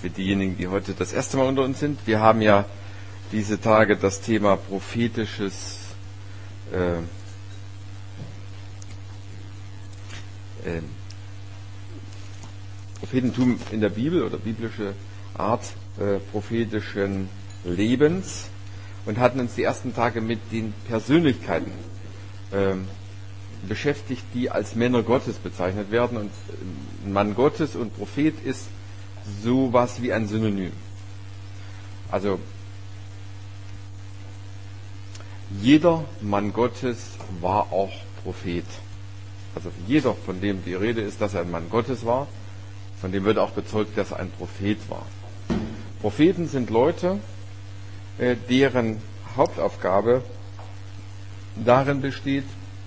für diejenigen, die heute das erste Mal unter uns sind. Wir haben ja diese Tage das Thema prophetisches Prophetentum in der Bibel oder biblische Art prophetischen Lebens und hatten uns die ersten Tage mit den Persönlichkeiten beschäftigt, die als Männer Gottes bezeichnet werden. Und Mann Gottes und Prophet ist sowas wie ein Synonym. Also jeder Mann Gottes war auch Prophet. Also jeder, von dem die Rede ist, dass er ein Mann Gottes war, von dem wird auch bezeugt, dass er ein Prophet war. Propheten sind Leute, deren Hauptaufgabe darin besteht,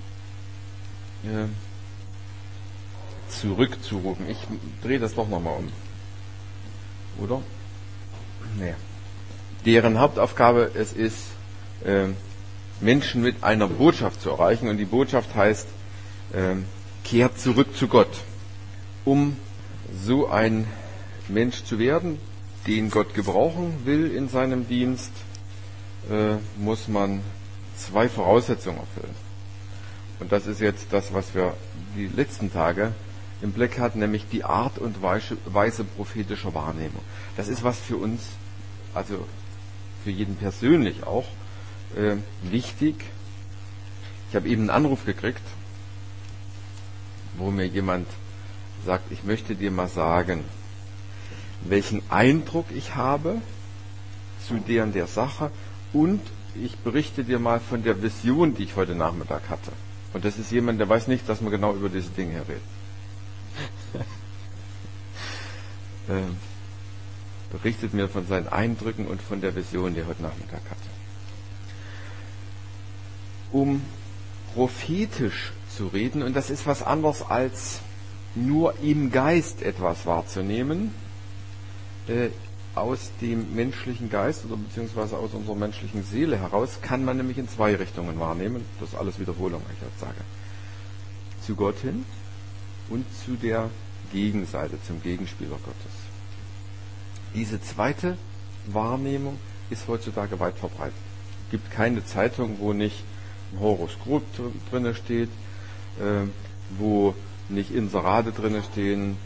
zurückzurufen. Ich drehe das doch nochmal um. Oder? Nee. Deren Hauptaufgabe es ist, Menschen mit einer Botschaft zu erreichen. Und die Botschaft heißt, kehrt zurück zu Gott. Um so ein Mensch zu werden, den Gott gebrauchen will in seinem Dienst, muss man zwei Voraussetzungen erfüllen. Und das ist jetzt das, was wir die letzten Tage im Blick hatten, nämlich die Art und Weise prophetischer Wahrnehmung. Das ist was für uns, also für jeden persönlich auch, wichtig. Ich habe eben einen Anruf gekriegt, wo mir jemand sagt, ich möchte dir mal sagen, welchen Eindruck ich habe zu der und der Sache, und ich berichte dir mal von der Vision, die ich heute Nachmittag hatte. Und das ist jemand, der weiß nicht, dass man genau über diese Dinge redet. Berichtet mir von seinen Eindrücken und von der Vision, die er heute Nachmittag hatte. Um prophetisch zu reden, und das ist was anderes als nur im Geist etwas wahrzunehmen, aus dem menschlichen Geist oder beziehungsweise aus unserer menschlichen Seele heraus, kann man nämlich in zwei Richtungen wahrnehmen. Das ist alles Wiederholung, ich jetzt sage. Zu Gott hin und zu der Gegenseite, zum Gegenspieler Gottes. Diese zweite Wahrnehmung ist heutzutage weit verbreitet. Es gibt keine Zeitung, wo nicht ein Horoskop drin steht, wo nicht Inserate drin stehen,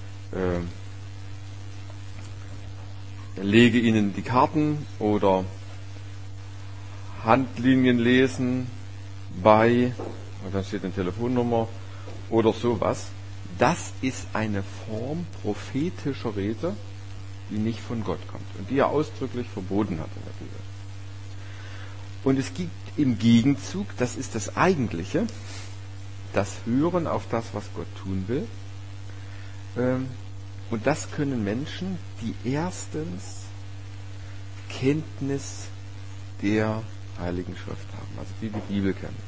lege Ihnen die Karten oder Handlinien lesen bei, und dann steht eine Telefonnummer oder sowas. Das ist eine Form prophetischer Rede, die nicht von Gott kommt und die er ausdrücklich verboten hat in der Bibel. Und es gibt im Gegenzug, das ist das Eigentliche, das Hören auf das, was Gott tun will. Und das können Menschen, die erstens Kenntnis der Heiligen Schrift haben, also die die Bibel kennen.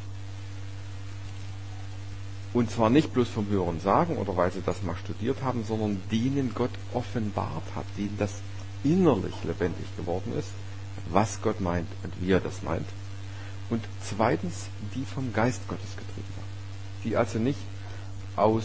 Und zwar nicht bloß vom Hören sagen oder weil sie das mal studiert haben, sondern denen Gott offenbart hat, denen das innerlich lebendig geworden ist, was Gott meint und wie er das meint. Und zweitens, die vom Geist Gottes getrieben waren. Die also nicht aus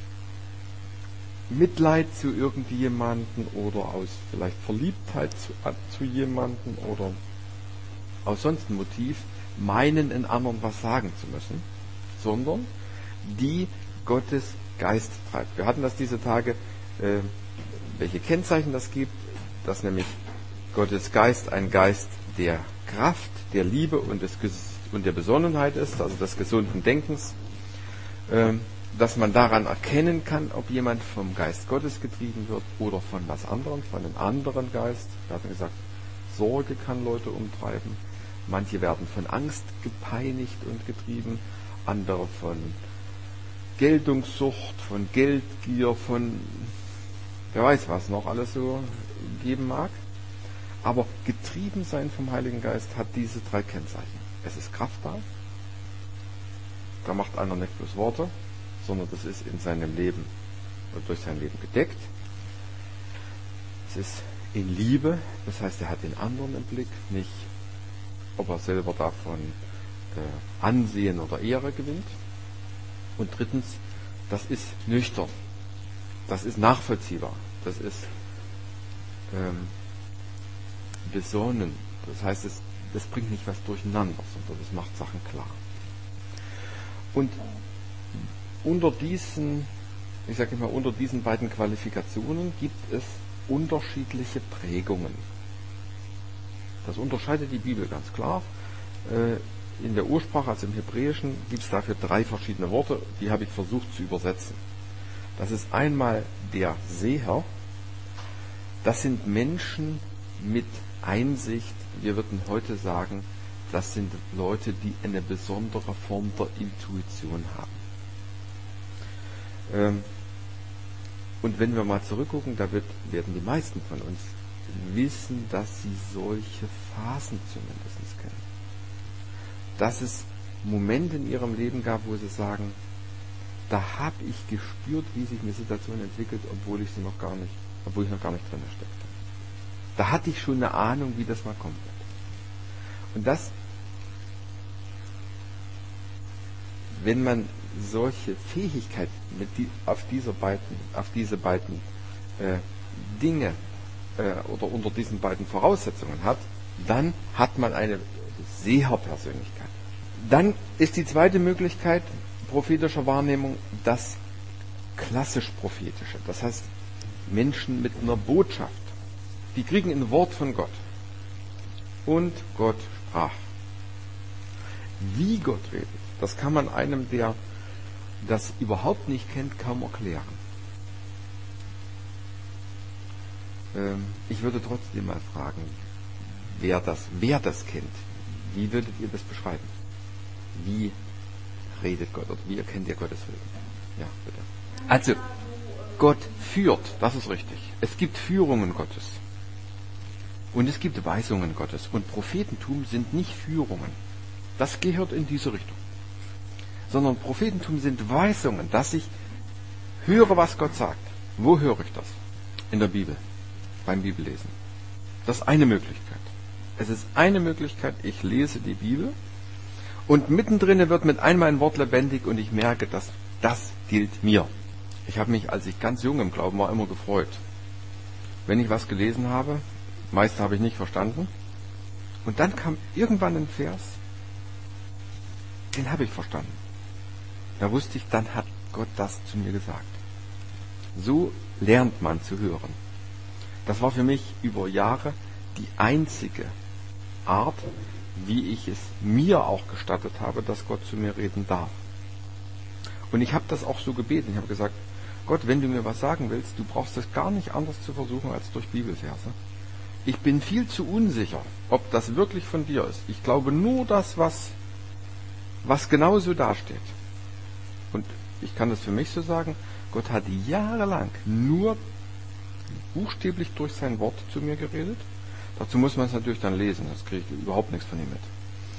Mitleid zu irgendjemanden oder aus vielleicht Verliebtheit zu jemanden oder aus sonst einem Motiv meinen, in anderen was sagen zu müssen, sondern die Gottes Geist treibt. Wir hatten das diese Tage, welche Kennzeichen das gibt, dass nämlich Gottes Geist ein Geist der Kraft, der Liebe und der Besonnenheit ist, also des gesunden Denkens, dass man daran erkennen kann, ob jemand vom Geist Gottes getrieben wird oder von was anderem, von einem anderen Geist. Wir hatten gesagt, Sorge kann Leute umtreiben. Manche werden von Angst gepeinigt und getrieben, andere von Geltungssucht, von Geldgier, von wer weiß was noch alles so geben mag. Aber getrieben sein vom Heiligen Geist hat diese drei Kennzeichen. Es ist kraftvoll, da macht einer nicht bloß Worte, sondern das ist in seinem Leben und durch sein Leben gedeckt. Es ist in Liebe, das heißt, er hat den anderen im Blick, nicht ob er selber davon Ansehen oder Ehre gewinnt. Und drittens, das ist nüchtern, das ist nachvollziehbar, das ist besonnen. Das heißt, das bringt nicht was durcheinander, sondern das macht Sachen klar. Und unter diesen beiden Qualifikationen gibt es unterschiedliche Prägungen. Das unterscheidet die Bibel ganz klar. In der Ursprache, also im Hebräischen, gibt es dafür 3 verschiedene Worte, die habe ich versucht zu übersetzen. Das ist einmal der Seher, das sind Menschen mit Einsicht, wir würden heute sagen, das sind Leute, die eine besondere Form der Intuition haben. Und wenn wir mal zurückgucken, da werden die meisten von uns wissen, dass sie solche Phasen zumindest kennen. Dass es Momente in ihrem Leben gab, wo sie sagen, da habe ich gespürt, wie sich eine Situation entwickelt, obwohl ich noch gar nicht drin steckte. Da hatte ich schon eine Ahnung, wie das mal kommen wird. Und das, wenn man solche Fähigkeiten auf diese beiden Dinge oder unter diesen beiden Voraussetzungen hat, dann hat man eine Seherpersönlichkeit. Dann ist die zweite Möglichkeit prophetischer Wahrnehmung das klassisch prophetische. Das heißt, Menschen mit einer Botschaft, die kriegen ein Wort von Gott. Und Gott sprach. Wie Gott redet, das kann man einem, der das überhaupt nicht kennt, kaum erklären. Ich würde trotzdem mal fragen, wer das kennt. Wie würdet ihr das beschreiben? Wie redet Gott oder wie erkennt ihr Gottes Willen? Ja, bitte. Also, Gott führt, das ist richtig. Es gibt Führungen Gottes. Und es gibt Weisungen Gottes. Und Prophetentum sind nicht Führungen. Das gehört in diese Richtung. Sondern Prophetentum sind Weisungen, dass ich höre, was Gott sagt. Wo höre ich das? In der Bibel. Beim Bibellesen. Das ist eine Möglichkeit. Es ist eine Möglichkeit, ich lese die Bibel und mittendrin wird mit einmal ein Wort lebendig und ich merke, dass das gilt mir. Ich habe mich, als ich ganz jung im Glauben war, immer gefreut. Wenn ich was gelesen habe, meist habe ich nicht verstanden, und dann kam irgendwann ein Vers, den habe ich verstanden. Da wusste ich, dann hat Gott das zu mir gesagt. So lernt man zu hören. Das war für mich über Jahre die einzige Art, wie ich es mir auch gestattet habe, dass Gott zu mir reden darf. Und ich habe das auch so gebeten. Ich habe gesagt, Gott, wenn du mir was sagen willst, du brauchst es gar nicht anders zu versuchen als durch Bibelverse. Ich bin viel zu unsicher, ob das wirklich von dir ist. Ich glaube nur das, was genauso dasteht. Und ich kann das für mich so sagen, Gott hat jahrelang nur buchstäblich durch sein Wort zu mir geredet. Dazu muss man es natürlich dann lesen, das kriege ich überhaupt nichts von ihm mit.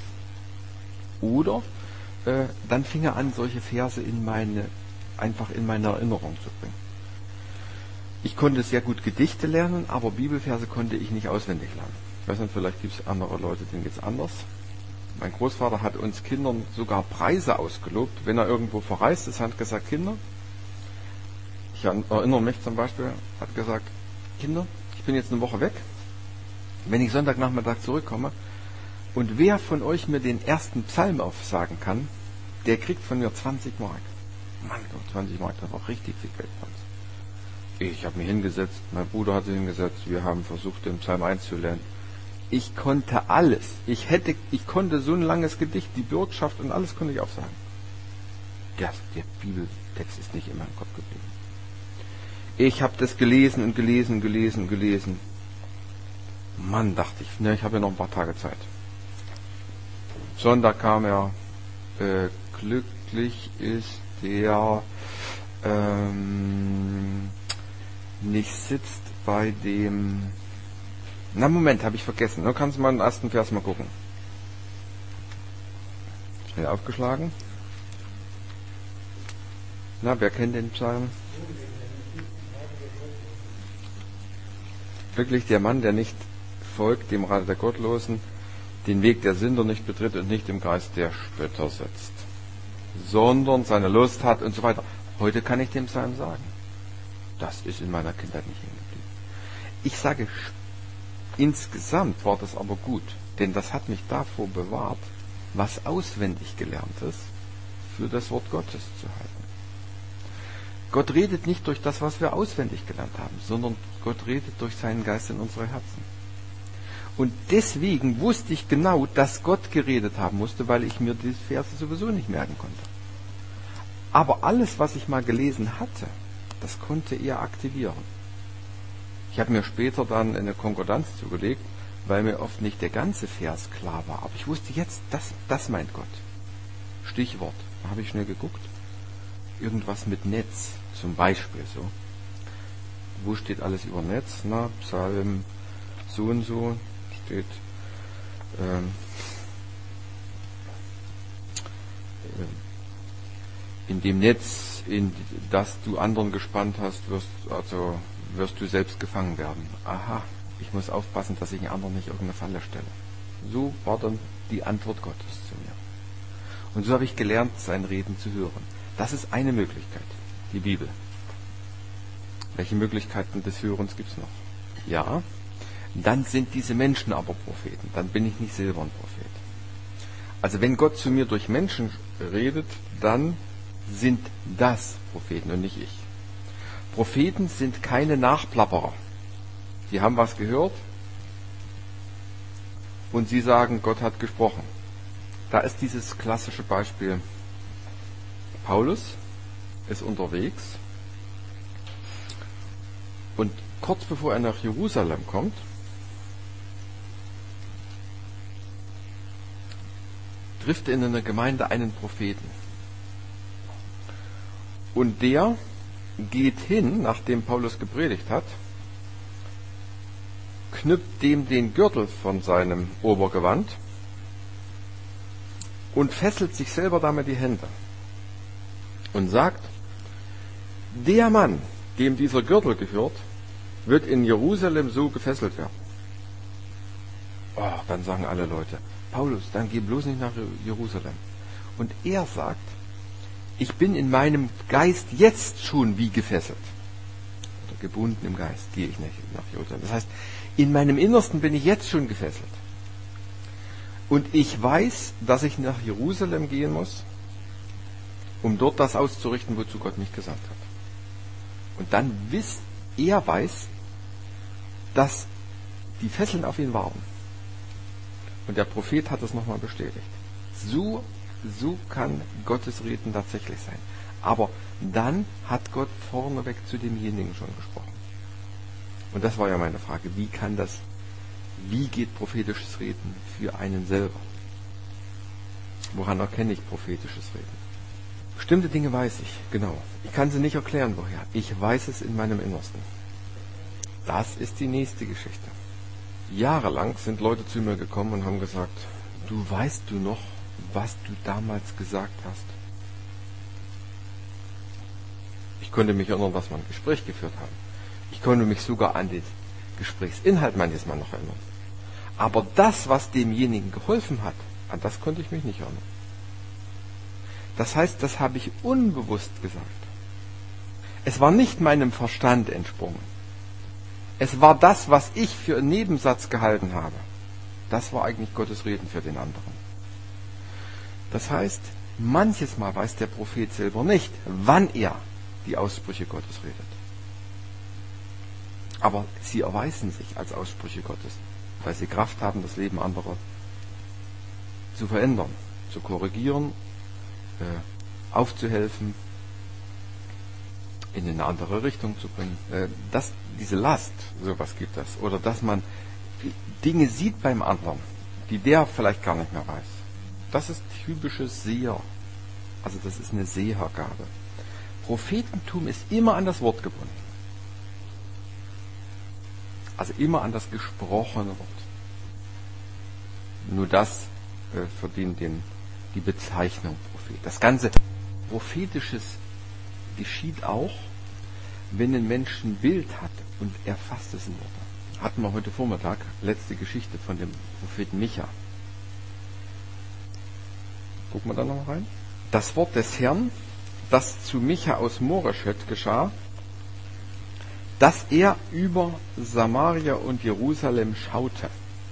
Oder dann fing er an, solche Verse einfach in meine Erinnerung zu bringen. Ich konnte sehr gut Gedichte lernen, aber Bibelverse konnte ich nicht auswendig lernen. Ich weiß nicht, vielleicht gibt es andere Leute, denen geht es anders. Mein Großvater hat uns Kindern sogar Preise ausgelobt, wenn er irgendwo verreist ist, hat gesagt, Kinder, ich erinnere mich zum Beispiel, hat gesagt, Kinder, ich bin jetzt eine Woche weg, wenn ich Sonntagnachmittag zurückkomme und wer von euch mir den ersten Psalm aufsagen kann, der kriegt von mir 20 Mark. Mann, 20 Mark, das war richtig viel Geld für uns. Ich habe mich hingesetzt, mein Bruder hat sich hingesetzt, wir haben versucht, den Psalm 1 zu lernen. Ich konnte alles. Ich konnte so ein langes Gedicht, die Bürgschaft und alles konnte ich aufsagen. Der Bibeltext ist nicht immer im Kopf geblieben. Ich habe das gelesen und gelesen. Mann, dachte ich, ich habe ja noch ein paar Tage Zeit. Sonntag kam er, glücklich ist der nicht sitzt bei dem... Na Moment, habe ich vergessen. Du kannst mal den ersten Vers mal gucken. Schnell aufgeschlagen. Na, wer kennt den Psalm? Glücklich der Mann, der nicht folgt dem Rat der Gottlosen, den Weg der Sünder nicht betritt und nicht im Kreis der Spötter sitzt, sondern seine Lust hat und so weiter. Heute kann ich dem Psalm sagen. Das ist in meiner Kindheit nicht hängen geblieben. Ich sage, insgesamt war das aber gut, denn das hat mich davor bewahrt, was auswendig Gelerntes für das Wort Gottes zu halten. Gott redet nicht durch das, was wir auswendig gelernt haben, sondern Gott redet durch seinen Geist in unsere Herzen. Und deswegen wusste ich genau, dass Gott geredet haben musste, weil ich mir diese Verse sowieso nicht merken konnte. Aber alles, was ich mal gelesen hatte, das konnte er aktivieren. Ich habe mir später dann eine Konkordanz zugelegt, weil mir oft nicht der ganze Vers klar war. Aber ich wusste jetzt, das meint Gott. Stichwort, da habe ich schnell geguckt. Irgendwas mit Netz, zum Beispiel so. Wo steht alles über Netz? Na, Psalm so und so steht in dem Netz, in das du anderen gespannt hast, wirst du selbst gefangen werden. Aha, ich muss aufpassen, dass ich einen anderen nicht irgendeine Falle stelle. So war dann die Antwort Gottes zu mir. Und so habe ich gelernt, sein Reden zu hören. Das ist eine Möglichkeit, die Bibel. Welche Möglichkeiten des Hörens gibt es noch? Ja, dann sind diese Menschen aber Propheten. Dann bin ich nicht selber ein Prophet. Also wenn Gott zu mir durch Menschen redet, dann sind das Propheten und nicht ich. Propheten sind keine Nachplapperer. Die haben was gehört und sie sagen, Gott hat gesprochen. Da ist dieses klassische Beispiel. Paulus ist unterwegs und kurz bevor er nach Jerusalem kommt, trifft er in einer Gemeinde einen Propheten. Und der geht hin, nachdem Paulus gepredigt hat, knüpft dem den Gürtel von seinem Obergewand und fesselt sich selber damit die Hände und sagt, der Mann, dem dieser Gürtel gehört, wird in Jerusalem so gefesselt werden. Oh, dann sagen alle Leute, Paulus, dann geh bloß nicht nach Jerusalem. Und er sagt, ich bin in meinem Geist jetzt schon wie gefesselt. Oder gebunden im Geist gehe ich nicht nach Jerusalem. Das heißt, in meinem Innersten bin ich jetzt schon gefesselt. Und ich weiß, dass ich nach Jerusalem gehen muss, um dort das auszurichten, wozu Gott mich gesandt hat. Und dann er weiß, dass die Fesseln auf ihn warten. Und der Prophet hat es nochmal bestätigt. So kann Gottes Reden tatsächlich sein. Aber dann hat Gott vorneweg zu demjenigen schon gesprochen. Und das war ja meine Frage. Wie geht prophetisches Reden für einen selber? Woran erkenne ich prophetisches Reden? Bestimmte Dinge weiß ich, genau. Ich kann sie nicht erklären, woher. Ich weiß es in meinem Innersten. Das ist die nächste Geschichte. Jahrelang sind Leute zu mir gekommen und haben gesagt, weißt du noch, was du damals gesagt hast? Ich konnte mich erinnern, was wir ein Gespräch geführt haben. Ich konnte mich sogar an den Gesprächsinhalt manches Mal noch erinnern. Aber das, was demjenigen geholfen hat, an das konnte ich mich nicht erinnern. Das heißt, das habe ich unbewusst gesagt. Es war nicht meinem Verstand entsprungen. Es war das, was ich für einen Nebensatz gehalten habe. Das war eigentlich Gottes Reden für den anderen. Das heißt, manches Mal weiß der Prophet selber nicht, wann er die Aussprüche Gottes redet. Aber sie erweisen sich als Aussprüche Gottes, weil sie Kraft haben, das Leben anderer zu verändern, zu korrigieren, aufzuhelfen, in eine andere Richtung zu bringen. Diese Last, sowas gibt es. Oder dass man Dinge sieht beim anderen, die der vielleicht gar nicht mehr weiß. Das ist typisches Seher. Also das ist eine Sehergabe. Prophetentum ist immer an das Wort gebunden. Also immer an das gesprochene Wort. Nur das verdient die Bezeichnung Prophet. Das ganze Prophetisches geschieht auch, wenn ein Mensch ein Bild hat und er fasst es in Worte. Hatten wir heute Vormittag, letzte Geschichte von dem Propheten Micha. Gucken wir da noch rein. Das Wort des Herrn, das zu Micha aus Moreschet geschah, dass er über Samaria und Jerusalem schaute.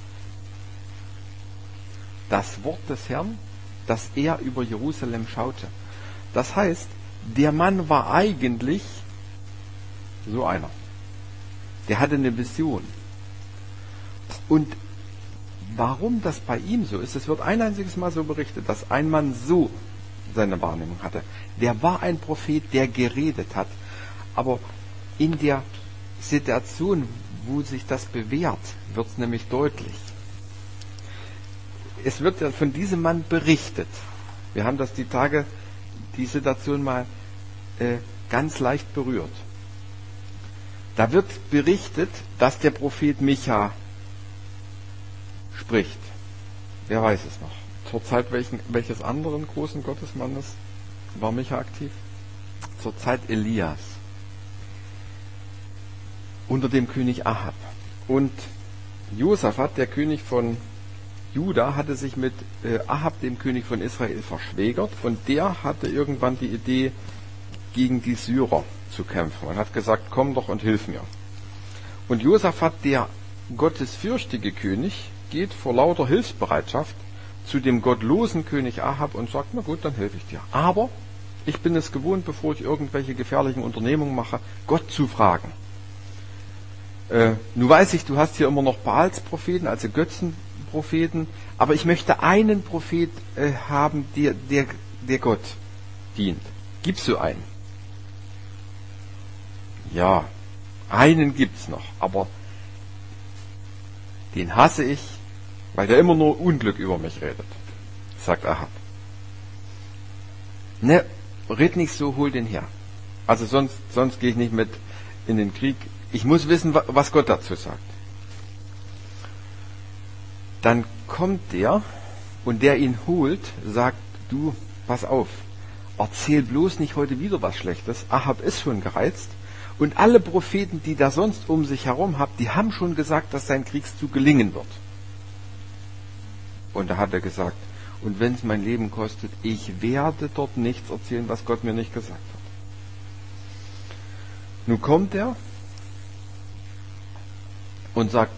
Das Wort des Herrn, dass er über Jerusalem schaute. Das heißt, der Mann war eigentlich so einer. Der hatte eine Vision. Und warum das bei ihm so ist, es wird ein einziges Mal so berichtet, dass ein Mann so seine Wahrnehmung hatte. Der war ein Prophet, der geredet hat. Aber in der Situation, wo sich das bewährt, wird es nämlich deutlich. Es wird ja von diesem Mann berichtet. Wir haben das die Tage, die Situation mal ganz leicht berührt. Da wird berichtet, dass der Prophet Micha spricht. Wer weiß es noch? Zur Zeit welches anderen großen Gottesmannes war Micha aktiv? Zur Zeit Elias. Unter dem König Ahab. Und Josaphat, der König von Juda, hatte sich mit Ahab, dem König von Israel, verschwägert. Und der hatte irgendwann die Idee, gegen die Syrer zu kämpfen. Und hat gesagt, komm doch und hilf mir. Und Josaphat, der gottesfürchtige König, geht vor lauter Hilfsbereitschaft zu dem gottlosen König Ahab und sagt, na gut, dann helfe ich dir. Aber ich bin es gewohnt, bevor ich irgendwelche gefährlichen Unternehmungen mache, Gott zu fragen. Nun weiß ich, du hast hier immer noch Baals Propheten, also Götzenpropheten, aber ich möchte einen Prophet haben, der Gott dient. Gibt's so einen? Ja, einen gibt's noch, aber den hasse ich, weil der immer nur Unglück über mich redet, sagt Ahab. Ne, red nicht so, hol den her. Also sonst gehe ich nicht mit in den Krieg. Ich muss wissen, was Gott dazu sagt. Dann kommt der und der ihn holt, sagt, du, pass auf, erzähl bloß nicht heute wieder was Schlechtes. Ahab ist schon gereizt. Und alle Propheten, die da sonst um sich herum hat, die haben schon gesagt, dass sein Kriegszug gelingen wird. Und da hat er gesagt, und wenn es mein Leben kostet, ich werde dort nichts erzählen, was Gott mir nicht gesagt hat. Nun kommt er und sagt,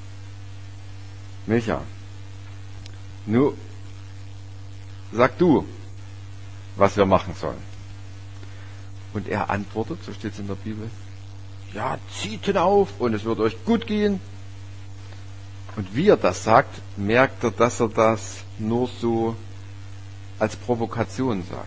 Micha, nun sag du, was wir machen sollen. Und er antwortet, so steht es in der Bibel, ja, zieht hinauf und es wird euch gut gehen. Und wie er das sagt, merkt er, dass er das nur so als Provokation sagt.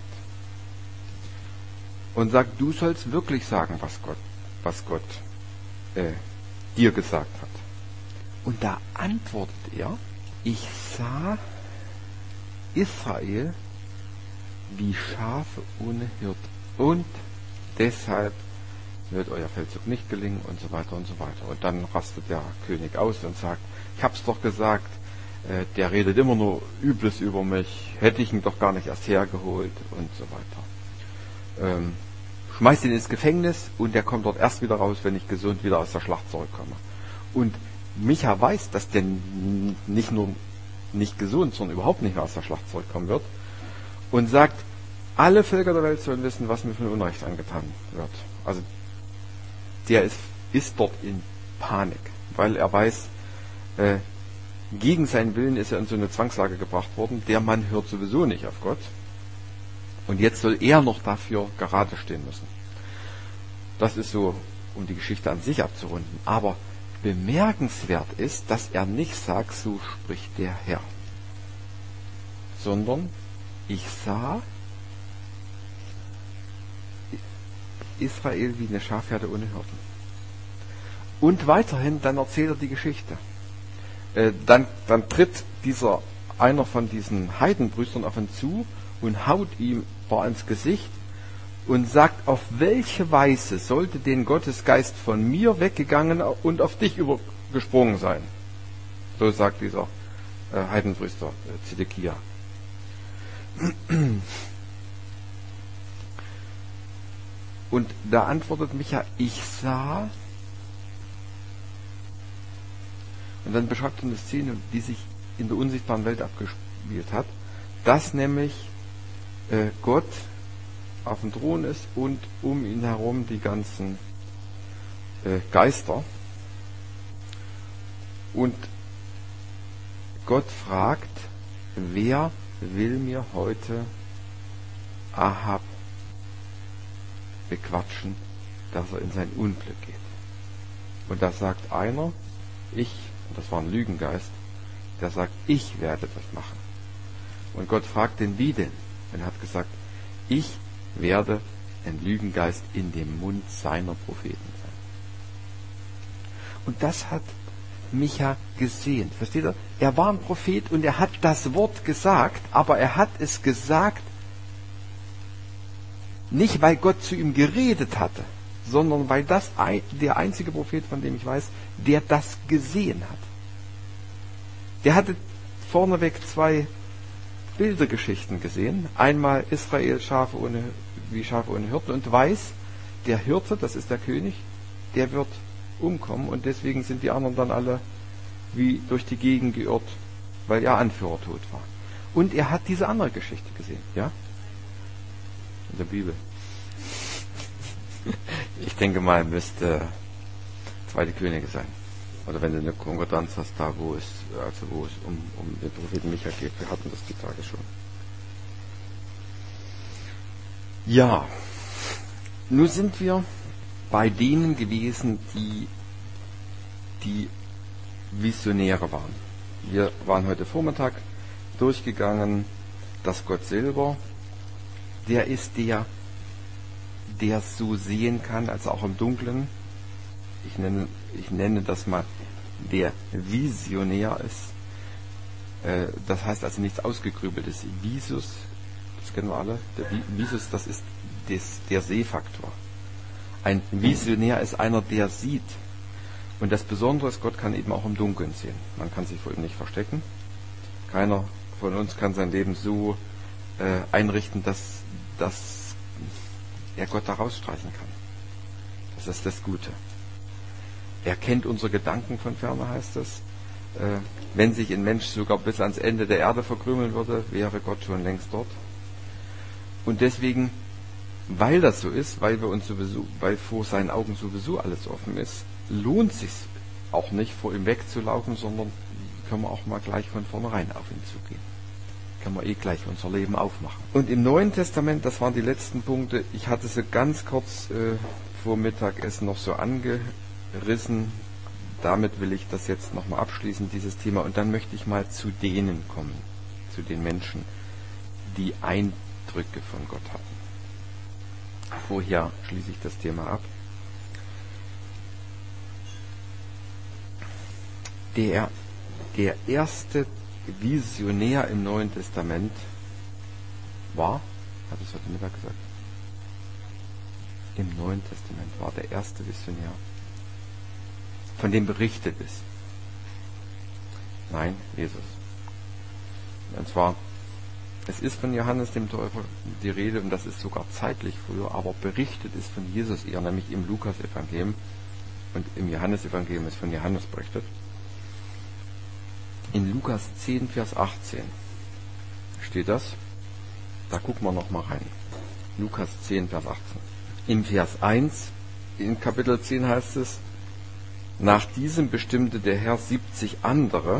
Und sagt, du sollst wirklich sagen, was Gott dir gesagt hat. Und da antwortet er, ich sah Israel wie Schafe ohne Hirt. Und deshalb wird euer Feldzug nicht gelingen und so weiter und so weiter. Und dann rastet der König aus und sagt, ich hab's doch gesagt, der redet immer nur Übles über mich, hätte ich ihn doch gar nicht erst hergeholt und so weiter. Schmeißt ihn ins Gefängnis und der kommt dort erst wieder raus, wenn ich gesund wieder aus der Schlacht zurückkomme. Und Micha weiß, dass der nicht nur nicht gesund, sondern überhaupt nicht mehr aus der Schlacht zurückkommen wird und sagt, alle Völker der Welt sollen wissen, was mir für ein Unrecht angetan wird. Also der ist dort in Panik, weil er weiß, gegen seinen Willen ist er in so eine Zwangslage gebracht worden. Der Mann hört sowieso nicht auf Gott. Und jetzt soll er noch dafür gerade stehen müssen. Das ist so, um die Geschichte an sich abzurunden. Aber bemerkenswert ist, dass er nicht sagt, so spricht der Herr. Sondern ich sah Israel wie eine Schafherde ohne Hirten. Und weiterhin, dann erzählt er die Geschichte. Dann tritt einer von diesen Heidenbrüstern auf ihn zu und haut ihm ins Gesicht und sagt, auf welche Weise sollte den Gottesgeist von mir weggegangen und auf dich übergesprungen sein. So sagt dieser Heidenbrüster Zedekia. Und da antwortet Micha, ich sah. Und dann beschreibt er eine Szene, die sich in der unsichtbaren Welt abgespielt hat, dass nämlich Gott auf dem Thron ist und um ihn herum die ganzen Geister. Und Gott fragt, wer will mir heute Ahab bequatschen, dass er in sein Unglück geht? Und da sagt einer, und das war ein Lügengeist, der sagt, ich werde das machen. Und Gott fragt den, wie denn? Und er hat gesagt, ich werde ein Lügengeist in dem Mund seiner Propheten sein. Und das hat Micha gesehen. Versteht ihr? Er war ein Prophet und er hat das Wort gesagt, aber er hat es gesagt, nicht weil Gott zu ihm geredet hatte, sondern weil das der einzige Prophet, von dem ich weiß, der das gesehen hat. Der hatte vorneweg 2 Bildergeschichten gesehen. Einmal Israel wie Schafe ohne Hirten und weiß, der Hirte, das ist der König, der wird umkommen und deswegen sind die anderen dann alle wie durch die Gegend geirrt, weil ihr Anführer tot war. Und er hat diese andere Geschichte gesehen, ja? In der Bibel. Ich denke mal, müsste 2. Könige sein. Oder wenn du eine Konkordanz hast, da wo es um den Propheten Micha geht. Wir hatten das die Tage schon. Ja, nun sind wir bei denen gewesen, die Visionäre waren. Wir waren heute Vormittag durchgegangen, dass Gott selber, der ist der so sehen kann, also auch im Dunklen. Ich nenne das mal, der Visionär ist. Das heißt also nichts Ausgegrübeltes. Visus, das kennen wir alle. Der Visus, das ist der Sehfaktor. Ein Visionär ist einer, der sieht. Und das Besondere ist, Gott kann eben auch im Dunkeln sehen. Man kann sich vor ihm nicht verstecken. Keiner von uns kann sein Leben so einrichten, dass er Gott da rausstreichen kann. Das ist das Gute. Er kennt unsere Gedanken von ferne, heißt es. Wenn sich ein Mensch sogar bis ans Ende der Erde verkrümeln würde, wäre Gott schon längst dort. Und deswegen, weil das so ist, weil vor seinen Augen sowieso alles offen ist, lohnt es sich auch nicht, vor ihm wegzulaufen, sondern können wir auch mal gleich von vornherein auf ihn zugehen. Können wir gleich unser Leben aufmachen. Und im Neuen Testament, das waren die letzten Punkte, ich hatte sie ganz kurz vor Mittagessen noch so angerissen. Damit will ich das jetzt nochmal abschließen, dieses Thema. Und dann möchte ich mal zu denen kommen, zu den Menschen, die Eindrücke von Gott hatten. Vorher schließe ich das Thema ab. Der erste Visionär im Neuen Testament war, hat es heute Mittag gesagt, im Neuen Testament war der erste Visionär, von dem berichtet ist. Nein, Jesus. Und zwar, es ist von Johannes dem Täufer die Rede, und das ist sogar zeitlich früher, aber berichtet ist von Jesus eher, nämlich im Lukas-Evangelium, und im Johannes-Evangelium ist von Johannes berichtet. In Lukas 10, Vers 18 steht das. Da gucken wir nochmal rein. Lukas 10, Vers 18. Im Vers 1, in Kapitel 10 heißt es, nach diesem bestimmte der Herr 70 andere,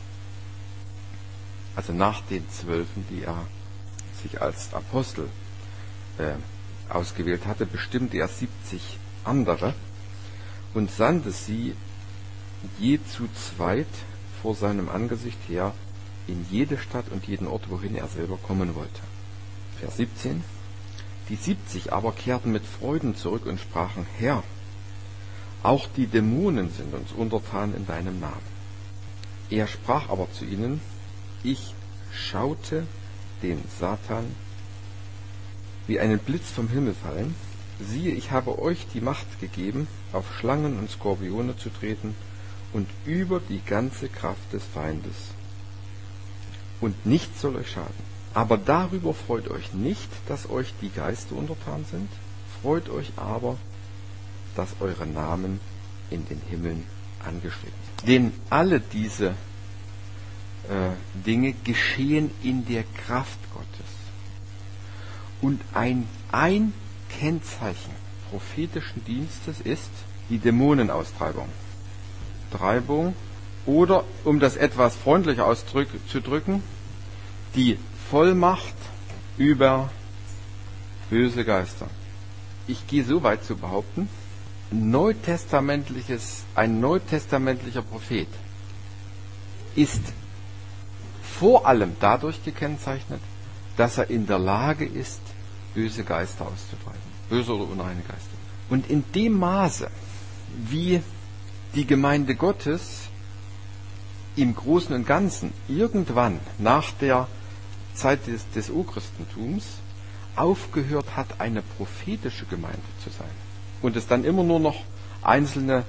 also nach den 12, die er sich als Apostel ausgewählt hatte, bestimmte er 70 andere und sandte sie je zu zweit vor seinem Angesicht her in jede Stadt und jeden Ort, wohin er selber kommen wollte. Vers 17. Die 70 aber kehrten mit Freuden zurück und sprachen, Herr, auch die Dämonen sind uns untertan in deinem Namen. Er sprach aber zu ihnen, ich schaute den Satan wie einen Blitz vom Himmel fallen. Siehe, ich habe euch die Macht gegeben, auf Schlangen und Skorpione zu treten und über die ganze Kraft des Feindes. Und nichts soll euch schaden. Aber darüber freut euch nicht, dass euch die Geister untertan sind. Freut euch aber, dass eure Namen in den Himmeln angeschrieben sind. Denn alle diese Dinge geschehen in der Kraft Gottes. Und ein Kennzeichen prophetischen Dienstes ist, die Dämonenaustreibung. Treibung. Oder, um das etwas freundlicher auszudrücken, die Vollmacht über böse Geister. Ich gehe so weit zu behaupten, ein neutestamentlicher Prophet ist vor allem dadurch gekennzeichnet, dass er in der Lage ist, böse Geister auszutreiben. Böse oder unreine Geister. Und in dem Maße, wie die Gemeinde Gottes im Großen und Ganzen irgendwann nach der Zeit des Urchristentums aufgehört hat, eine prophetische Gemeinde zu sein. Und es dann immer nur noch einzelne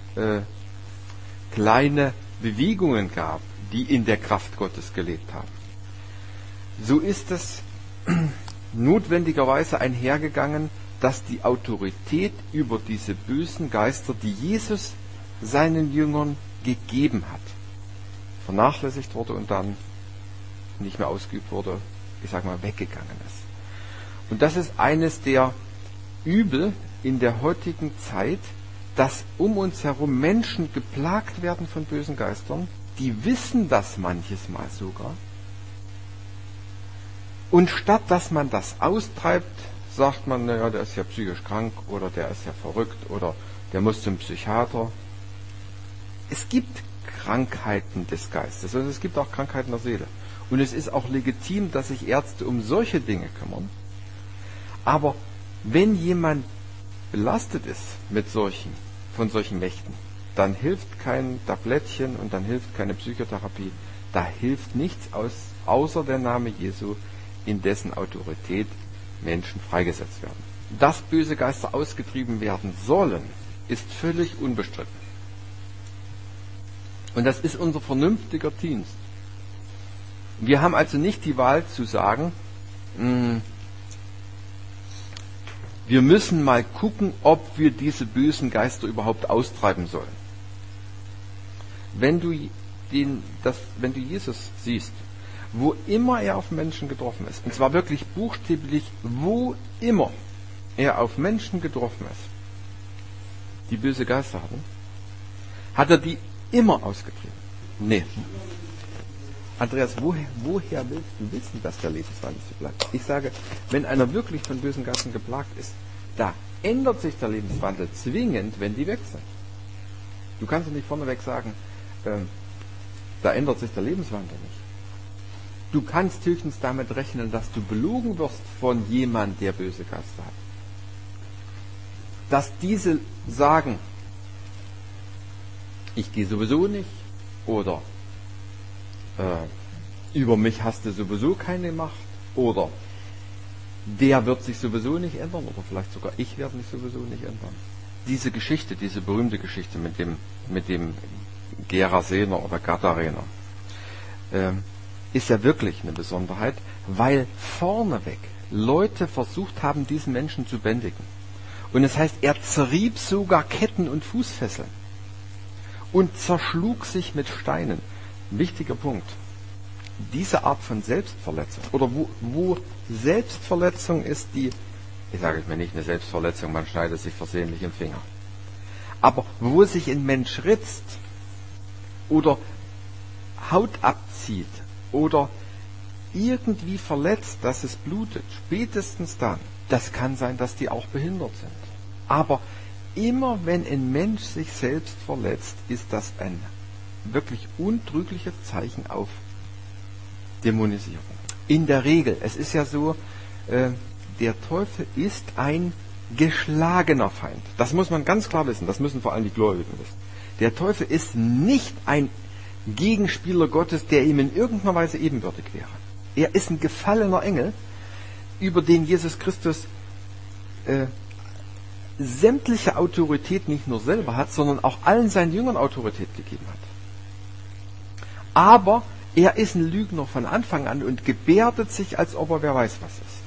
kleine Bewegungen gab, die in der Kraft Gottes gelebt haben. So ist es notwendigerweise einhergegangen, dass die Autorität über diese bösen Geister, die Jesus seinen Jüngern gegeben hat, vernachlässigt wurde und dann nicht mehr ausgeübt wurde, weggegangen ist. Und das ist eines der Übel in der heutigen Zeit, dass um uns herum Menschen geplagt werden von bösen Geistern, die wissen das manches Mal sogar. Und statt dass man das austreibt, sagt man, naja, der ist ja psychisch krank oder der ist ja verrückt oder der muss zum Psychiater. Es gibt Krankheiten des Geistes und es gibt auch Krankheiten der Seele. Und es ist auch legitim, dass sich Ärzte um solche Dinge kümmern. Aber wenn jemand belastet ist von solchen Mächten, dann hilft kein Tablettchen und dann hilft keine Psychotherapie. Da hilft nichts außer der Name Jesu, in dessen Autorität Menschen freigesetzt werden. Dass böse Geister ausgetrieben werden sollen, ist völlig unbestritten. Und das ist unser vernünftiger Dienst. Wir haben also nicht die Wahl zu sagen, wir müssen mal gucken, ob wir diese bösen Geister überhaupt austreiben sollen. Wenn du Jesus siehst, wo immer er auf Menschen getroffen ist, und zwar wirklich buchstäblich, wo immer er auf Menschen getroffen ist, die böse Geister hatten, hat er die immer ausgetrieben. Nee. Andreas, woher willst du wissen, dass der Lebenswandel so bleibt? Ich sage, wenn einer wirklich von bösen Geistern geplagt ist, da ändert sich der Lebenswandel zwingend, wenn die weg sind. Du kannst nicht vorneweg sagen, da ändert sich der Lebenswandel nicht. Du kannst höchstens damit rechnen, dass du belogen wirst von jemand, der böse Geister hat. Dass diese sagen, ich gehe sowieso nicht, oder über mich hast du sowieso keine Macht, oder der wird sich sowieso nicht ändern, oder vielleicht sogar ich werde mich sowieso nicht ändern. Diese Geschichte, diese berühmte Geschichte mit dem Gerasener oder Gadarener, ist ja wirklich eine Besonderheit, weil vorneweg Leute versucht haben, diesen Menschen zu bändigen. Und es heißt, er zerrieb sogar Ketten und Fußfesseln und zerschlug sich mit Steinen. Ein wichtiger Punkt. Diese Art von Selbstverletzung, oder wo Selbstverletzung ist, ich sage es mir nicht eine Selbstverletzung, man schneidet sich versehentlich im Finger. Aber wo sich ein Mensch ritzt oder Haut abzieht oder irgendwie verletzt, dass es blutet, spätestens dann, das kann sein, dass die auch behindert sind. Aber immer wenn ein Mensch sich selbst verletzt, ist das ein wirklich untrügliches Zeichen auf Dämonisierung. In der Regel, es ist ja so, der Teufel ist ein geschlagener Feind. Das muss man ganz klar wissen, das müssen vor allem die Gläubigen wissen. Der Teufel ist nicht ein Gegenspieler Gottes, der ihm in irgendeiner Weise ebenbürtig wäre. Er ist ein gefallener Engel, über den Jesus Christus sämtliche Autorität nicht nur selber hat, sondern auch allen seinen Jüngern Autorität gegeben hat. Aber er ist ein Lügner von Anfang an und gebärdet sich, als ob er wer weiß was ist.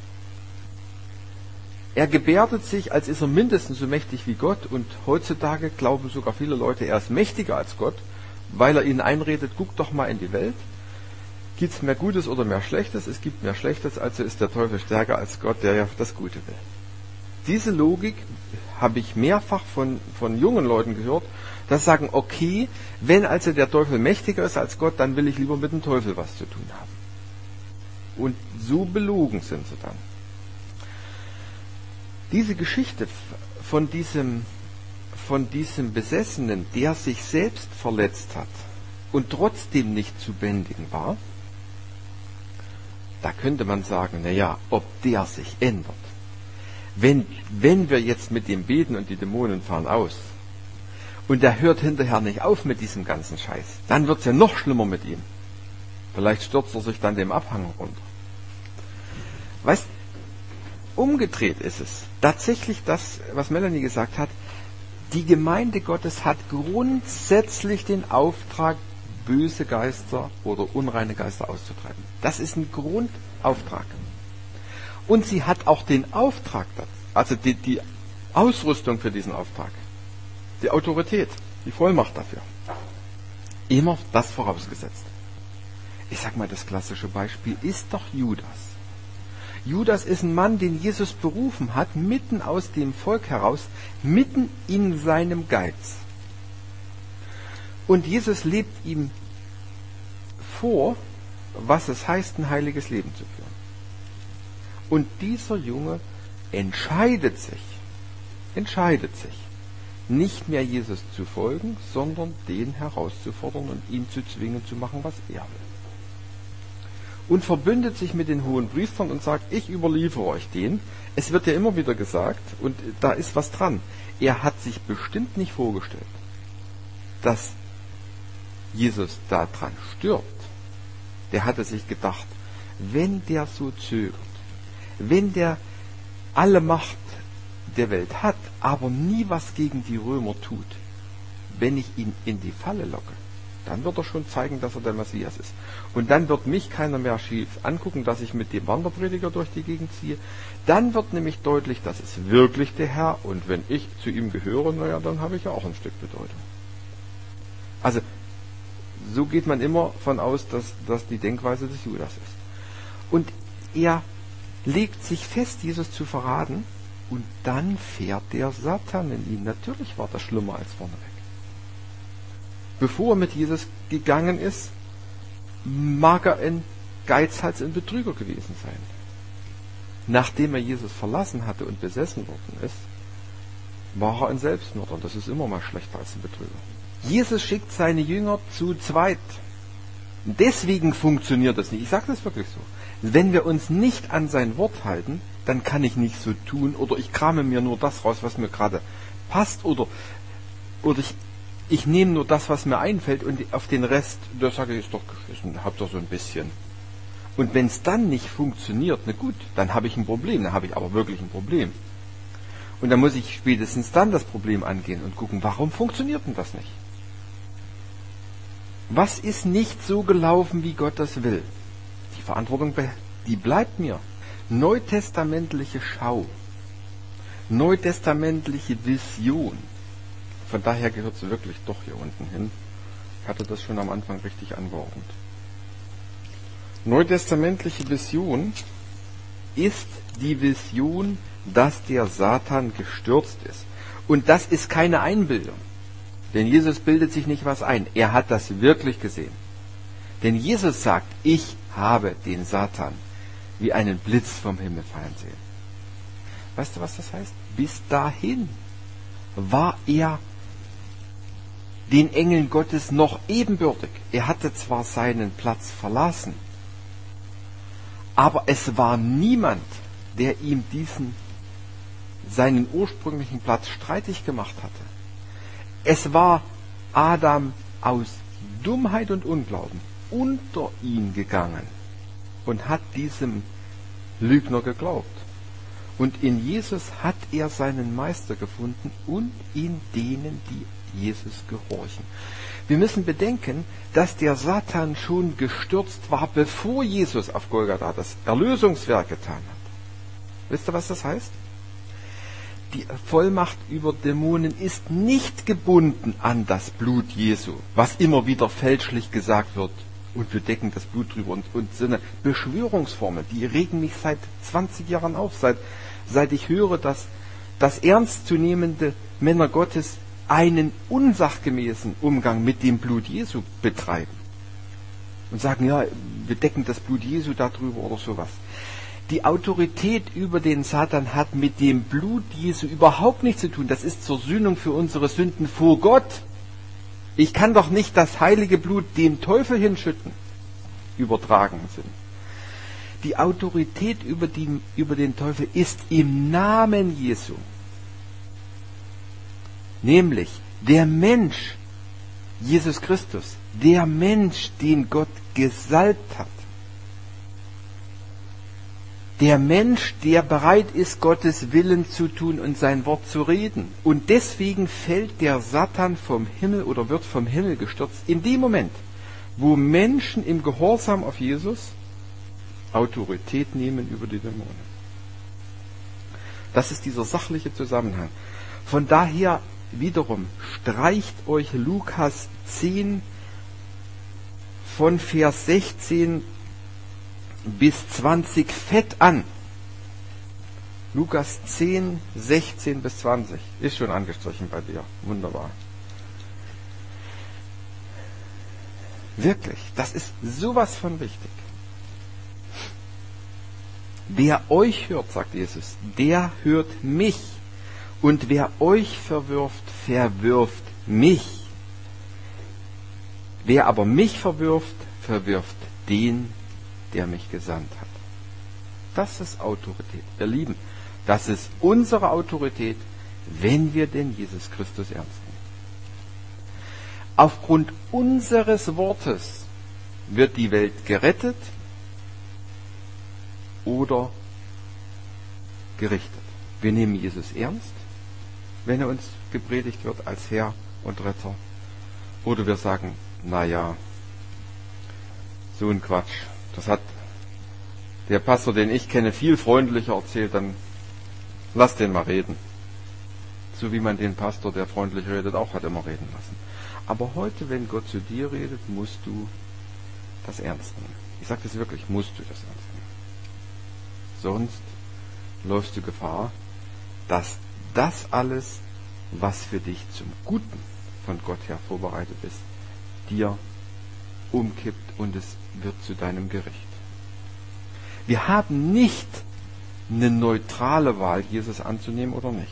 Er gebärdet sich, als ist er mindestens so mächtig wie Gott, und heutzutage glauben sogar viele Leute, er ist mächtiger als Gott, weil er ihnen einredet, guck doch mal in die Welt. Gibt es mehr Gutes oder mehr Schlechtes? Es gibt mehr Schlechtes, also ist der Teufel stärker als Gott, der ja das Gute will. Diese Logik habe ich mehrfach von jungen Leuten gehört, dass sagen, okay, wenn also der Teufel mächtiger ist als Gott, dann will ich lieber mit dem Teufel was zu tun haben. Und so belogen sind sie dann. Diese Geschichte von diesem Besessenen, der sich selbst verletzt hat und trotzdem nicht zu bändigen war, da könnte man sagen, naja, ob der sich ändert. Wenn wir jetzt mit dem beten und die Dämonen fahren aus und der hört hinterher nicht auf mit diesem ganzen Scheiß, dann wird es ja noch schlimmer mit ihm. Vielleicht stürzt er sich dann dem Abhang runter. Weißt, umgedreht ist es. Tatsächlich das, was Melanie gesagt hat, die Gemeinde Gottes hat grundsätzlich den Auftrag, böse Geister oder unreine Geister auszutreiben. Das ist ein Grundauftrag. Und sie hat auch den Auftrag, also die Ausrüstung für diesen Auftrag, die Autorität, die Vollmacht dafür. Immer das vorausgesetzt. Ich sag mal, das klassische Beispiel ist doch Judas. Judas ist ein Mann, den Jesus berufen hat, mitten aus dem Volk heraus, mitten in seinem Geiz. Und Jesus lebt ihm vor, was es heißt, ein heiliges Leben zu führen. Und dieser Junge entscheidet sich, nicht mehr Jesus zu folgen, sondern den herauszufordern und ihn zu zwingen zu machen, was er will. Und verbündet sich mit den hohen Priestern und sagt, ich überliefere euch den. Es wird ja immer wieder gesagt, und da ist was dran, er hat sich bestimmt nicht vorgestellt, dass Jesus daran stirbt. Der hatte sich gedacht, wenn der so zögert, wenn der alle Macht der Welt hat, aber nie was gegen die Römer tut, wenn ich ihn in die Falle locke, dann wird er schon zeigen, dass er der Messias ist. Und dann wird mich keiner mehr schief angucken, dass ich mit dem Wanderprediger durch die Gegend ziehe. Dann wird nämlich deutlich, das ist wirklich der Herr, und wenn ich zu ihm gehöre, naja, dann habe ich ja auch ein Stück Bedeutung. Also, so geht man immer von aus, dass die Denkweise des Judas ist. Und er legt sich fest, Jesus zu verraten, und dann fährt der Satan in ihn. Natürlich war das schlimmer als vorneweg. Bevor er mit Jesus gegangen ist, mag er ein Geizhals, ein Betrüger gewesen sein. Nachdem er Jesus verlassen hatte und besessen worden ist, war er ein Selbstmörder. Und das ist immer mal schlechter als ein Betrüger. Jesus schickt seine Jünger zu zweit. Deswegen funktioniert das nicht. Ich sage das wirklich so. Wenn wir uns nicht an sein Wort halten, dann kann ich nicht so tun, oder ich krame mir nur das raus, was mir gerade passt, oder ich nehme nur das, was mir einfällt, und auf den Rest, das sage ich, ist doch geschissen, habt ihr so ein bisschen. Und wenn es dann nicht funktioniert, na gut, dann habe ich ein Problem, dann habe ich aber wirklich ein Problem. Und dann muss ich spätestens dann das Problem angehen und gucken, warum funktioniert denn das nicht? Was ist nicht so gelaufen, wie Gott das will? Die Verantwortung, die bleibt mir. Neutestamentliche Schau, neutestamentliche Vision. Von daher gehört sie wirklich doch hier unten hin. Ich hatte das schon am Anfang richtig angeordnet. Neutestamentliche Vision ist die Vision, dass der Satan gestürzt ist. Und das ist keine Einbildung. Denn Jesus bildet sich nicht was ein. Er hat das wirklich gesehen. Denn Jesus sagt, ich habe den Satan wie einen Blitz vom Himmel fallen sehen. Weißt du, was das heißt? Bis dahin war er den Engeln Gottes noch ebenbürtig. Er hatte zwar seinen Platz verlassen, aber es war niemand, der ihm seinen ursprünglichen Platz streitig gemacht hatte. Es war Adam aus Dummheit und Unglauben unter ihn gegangen und hat diesem Lügner geglaubt. Und in Jesus hat er seinen Meister gefunden und in denen, die Jesus gehorchen. Wir müssen bedenken, dass der Satan schon gestürzt war, bevor Jesus auf Golgatha das Erlösungswerk getan hat. Wisst ihr, was das heißt? Die Vollmacht über Dämonen ist nicht gebunden an das Blut Jesu, was immer wieder fälschlich gesagt wird. Und wir decken das Blut drüber und so eine Beschwörungsformel, die regen mich seit 20 Jahren auf, seit ich höre, dass dass ernstzunehmende Männer Gottes einen unsachgemäßen Umgang mit dem Blut Jesu betreiben und sagen, ja, wir decken das Blut Jesu darüber oder sowas. Die Autorität über den Satan hat mit dem Blut Jesu überhaupt nichts zu tun. Das ist zur Sühnung für unsere Sünden vor Gott. Ich kann doch nicht das heilige Blut dem Teufel hinschütten. Übertragen Sinn. Die Autorität über den Teufel ist im Namen Jesu. Nämlich der Mensch, Jesus Christus, der Mensch, den Gott gesalbt hat. Der Mensch, der bereit ist, Gottes Willen zu tun und sein Wort zu reden. Und deswegen fällt der Satan vom Himmel oder wird vom Himmel gestürzt. In dem Moment, wo Menschen im Gehorsam auf Jesus Autorität nehmen über die Dämonen. Das ist dieser sachliche Zusammenhang. Von daher wiederum streicht euch Lukas 10 von Vers 16 bis 20 fett an. Lukas 10, 16 bis 20. Ist schon angestrichen bei dir. Wunderbar. Wirklich, das ist sowas von wichtig. Wer euch hört, sagt Jesus, der hört mich. Und wer euch verwirft, verwirft mich. Wer aber mich verwirft, verwirft den, der mich gesandt hat. Das ist Autorität. Ihr Lieben, das ist unsere Autorität, wenn wir denn Jesus Christus ernst nehmen. Aufgrund unseres Wortes wird die Welt gerettet oder gerichtet. Wir nehmen Jesus ernst, wenn er uns gepredigt wird als Herr und Retter. Oder wir sagen, naja, so ein Quatsch. Das hat der Pastor, den ich kenne, viel freundlicher erzählt, dann lass den mal reden. So wie man den Pastor, der freundlich redet, auch hat immer reden lassen. Aber heute, wenn Gott zu dir redet, musst du das ernst nehmen. Ich sage das wirklich, musst du das ernst nehmen. Sonst läufst du Gefahr, dass das alles, was für dich zum Guten von Gott her vorbereitet ist, dir umkippt und es wird zu deinem Gericht. Wir haben nicht eine neutrale Wahl, Jesus anzunehmen oder nicht.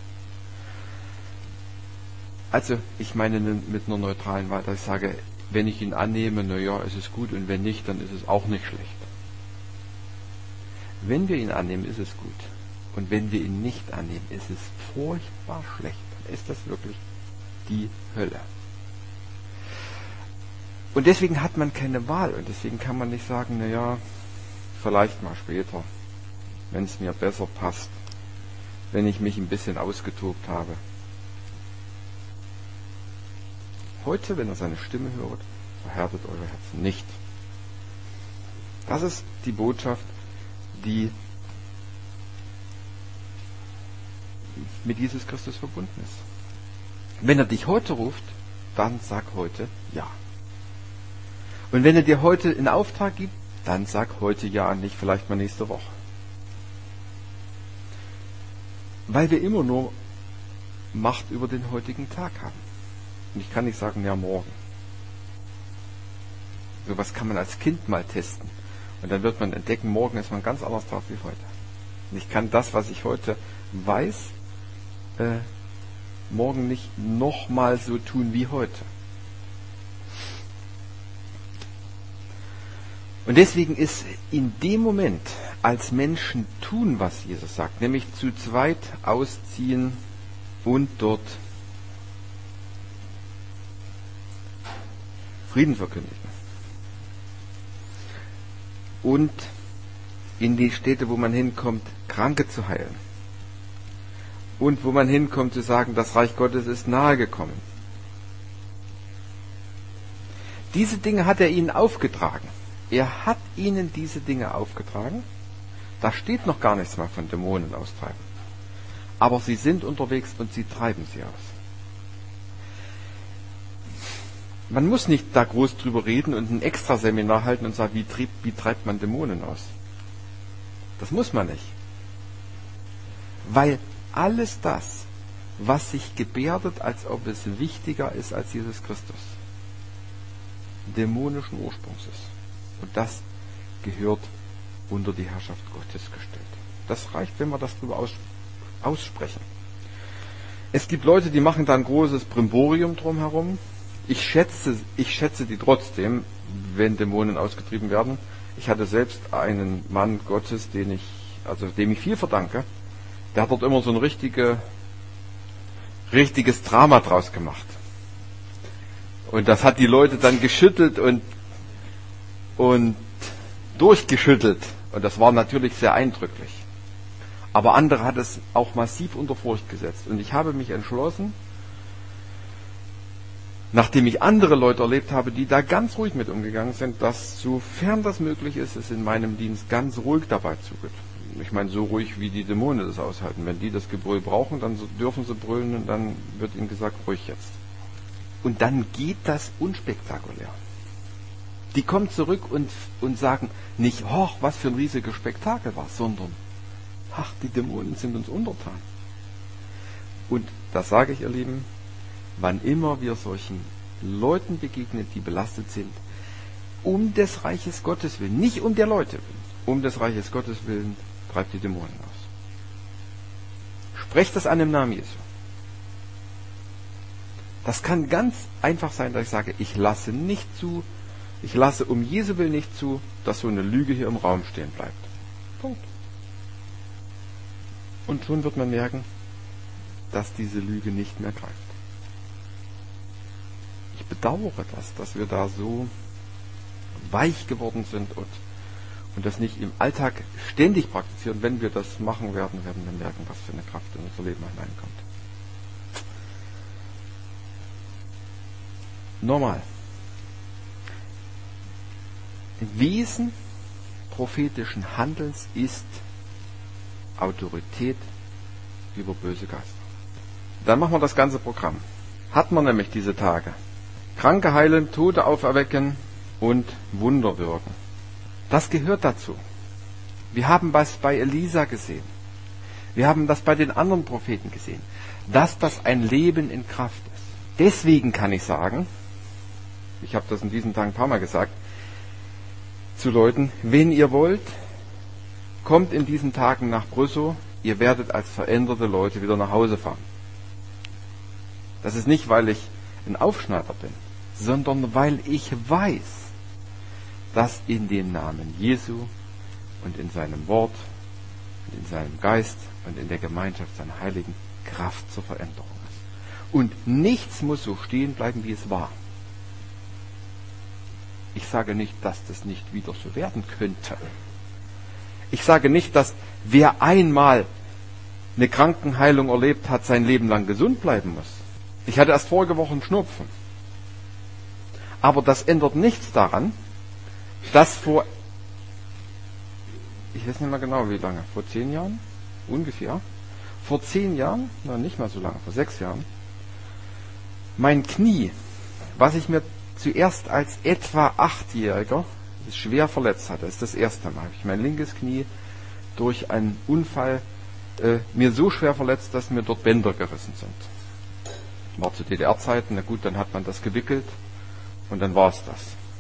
Also, ich meine mit einer neutralen Wahl, dass ich sage, wenn ich ihn annehme, naja, ist es gut, und wenn nicht, dann ist es auch nicht schlecht. Wenn wir ihn annehmen, ist es gut. Und wenn wir ihn nicht annehmen, ist es furchtbar schlecht. Dann ist das wirklich die Hölle. Und deswegen hat man keine Wahl. Und deswegen kann man nicht sagen, naja, vielleicht mal später, wenn es mir besser passt, wenn ich mich ein bisschen ausgetobt habe. Heute, wenn ihr seine Stimme hört, verhärtet eure Herzen nicht. Das ist die Botschaft, die mit Jesus Christus verbunden ist. Wenn er dich heute ruft, dann sag heute ja. Und wenn er dir heute einen Auftrag gibt, dann sag heute ja, nicht vielleicht mal nächste Woche. Weil wir immer nur Macht über den heutigen Tag haben. Und ich kann nicht sagen, ja, morgen. Sowas kann man als Kind mal testen. Und dann wird man entdecken, morgen ist man ganz anders drauf wie heute. Und ich kann das, was ich heute weiß, morgen nicht nochmal so tun wie heute. Und deswegen ist in dem Moment, als Menschen tun, was Jesus sagt, nämlich zu zweit ausziehen und dort Frieden verkündigen. Und in die Städte, wo man hinkommt, Kranke zu heilen. Und wo man hinkommt, zu sagen, das Reich Gottes ist nahe gekommen. Diese Dinge hat er ihnen aufgetragen. Er hat ihnen diese Dinge aufgetragen. Da steht noch gar nichts mehr von Dämonen austreiben. Aber sie sind unterwegs und sie treiben sie aus. Man muss nicht da groß drüber reden und ein Extraseminar halten und sagen, wie treibt man Dämonen aus? Das muss man nicht. Weil alles das, was sich gebärdet, als ob es wichtiger ist als Jesus Christus, dämonischen Ursprungs ist. Und das gehört unter die Herrschaft Gottes gestellt. Das reicht, wenn wir das darüber aussprechen. Es gibt Leute, die machen da ein großes Brimborium drumherum. Ich schätze die trotzdem, wenn Dämonen ausgetrieben werden. Ich hatte selbst einen Mann Gottes, dem ich viel verdanke. Der hat dort immer so ein richtiges Drama draus gemacht. Und das hat die Leute dann geschüttelt und durchgeschüttelt. Und das war natürlich sehr eindrücklich. Aber andere hat es auch massiv unter Furcht gesetzt. Und ich habe mich entschlossen, nachdem ich andere Leute erlebt habe, die da ganz ruhig mit umgegangen sind, dass sofern das möglich ist, es in meinem Dienst ganz ruhig dabei zugeht. Ich meine, so ruhig wie die Dämonen das aushalten. Wenn die das Gebrüll brauchen, dann dürfen sie brüllen und dann wird ihnen gesagt, ruhig jetzt. Und dann geht das unspektakulär. Die kommen zurück und sagen nicht, was für ein riesiges Spektakel war, sondern, die Dämonen sind uns untertan. Und das sage ich, ihr Lieben, wann immer wir solchen Leuten begegnen, die belastet sind, um des Reiches Gottes willen, nicht um der Leute willen, um des Reiches Gottes willen, treibt die Dämonen aus. Sprecht das an im Namen Jesu. Das kann ganz einfach sein, dass ich sage, ich lasse um Jesu Willen nicht zu, dass so eine Lüge hier im Raum stehen bleibt. Punkt. Und schon wird man merken, dass diese Lüge nicht mehr greift. Ich bedauere das, dass wir da so weich geworden sind und das nicht im Alltag ständig praktizieren. Wenn wir das machen werden wir merken, was für eine Kraft in unser Leben hineinkommt. Nochmal. Wesen prophetischen Handelns ist Autorität über böse Geister. Dann machen wir das ganze Programm. Hat man nämlich diese Tage. Kranke heilen, Tote auferwecken und Wunder wirken. Das gehört dazu. Wir haben was bei Elisa gesehen. Wir haben das bei den anderen Propheten gesehen. Dass das ein Leben in Kraft ist. Deswegen kann ich sagen, ich habe das in diesen Tagen ein paar Mal gesagt, zu Leuten, wenn ihr wollt, kommt in diesen Tagen nach Brüssow, ihr werdet als veränderte Leute wieder nach Hause fahren. Das ist nicht, weil ich ein Aufschneider bin, sondern weil ich weiß, dass in dem Namen Jesu und in seinem Wort und in seinem Geist und in der Gemeinschaft seiner Heiligen Kraft zur Veränderung ist. Und nichts muss so stehen bleiben, wie es war. Ich sage nicht, dass das nicht wieder so werden könnte. Ich sage nicht, dass wer einmal eine Krankenheilung erlebt hat, sein Leben lang gesund bleiben muss. Ich hatte erst vorige Woche einen Schnupfen. Aber das ändert nichts daran, dass ich weiß nicht mehr genau wie lange, vor 10 Jahren, ungefähr, vor 10 Jahren, nicht mal so lange, vor 6 Jahren, mein Knie, was ich mir zuerst als etwa 8-Jähriger schwer verletzt hatte, das ist das erste Mal, habe ich mein linkes Knie durch einen Unfall mir so schwer verletzt, dass mir dort Bänder gerissen sind. War zu DDR-Zeiten, na gut, dann hat man das gewickelt und dann war es das.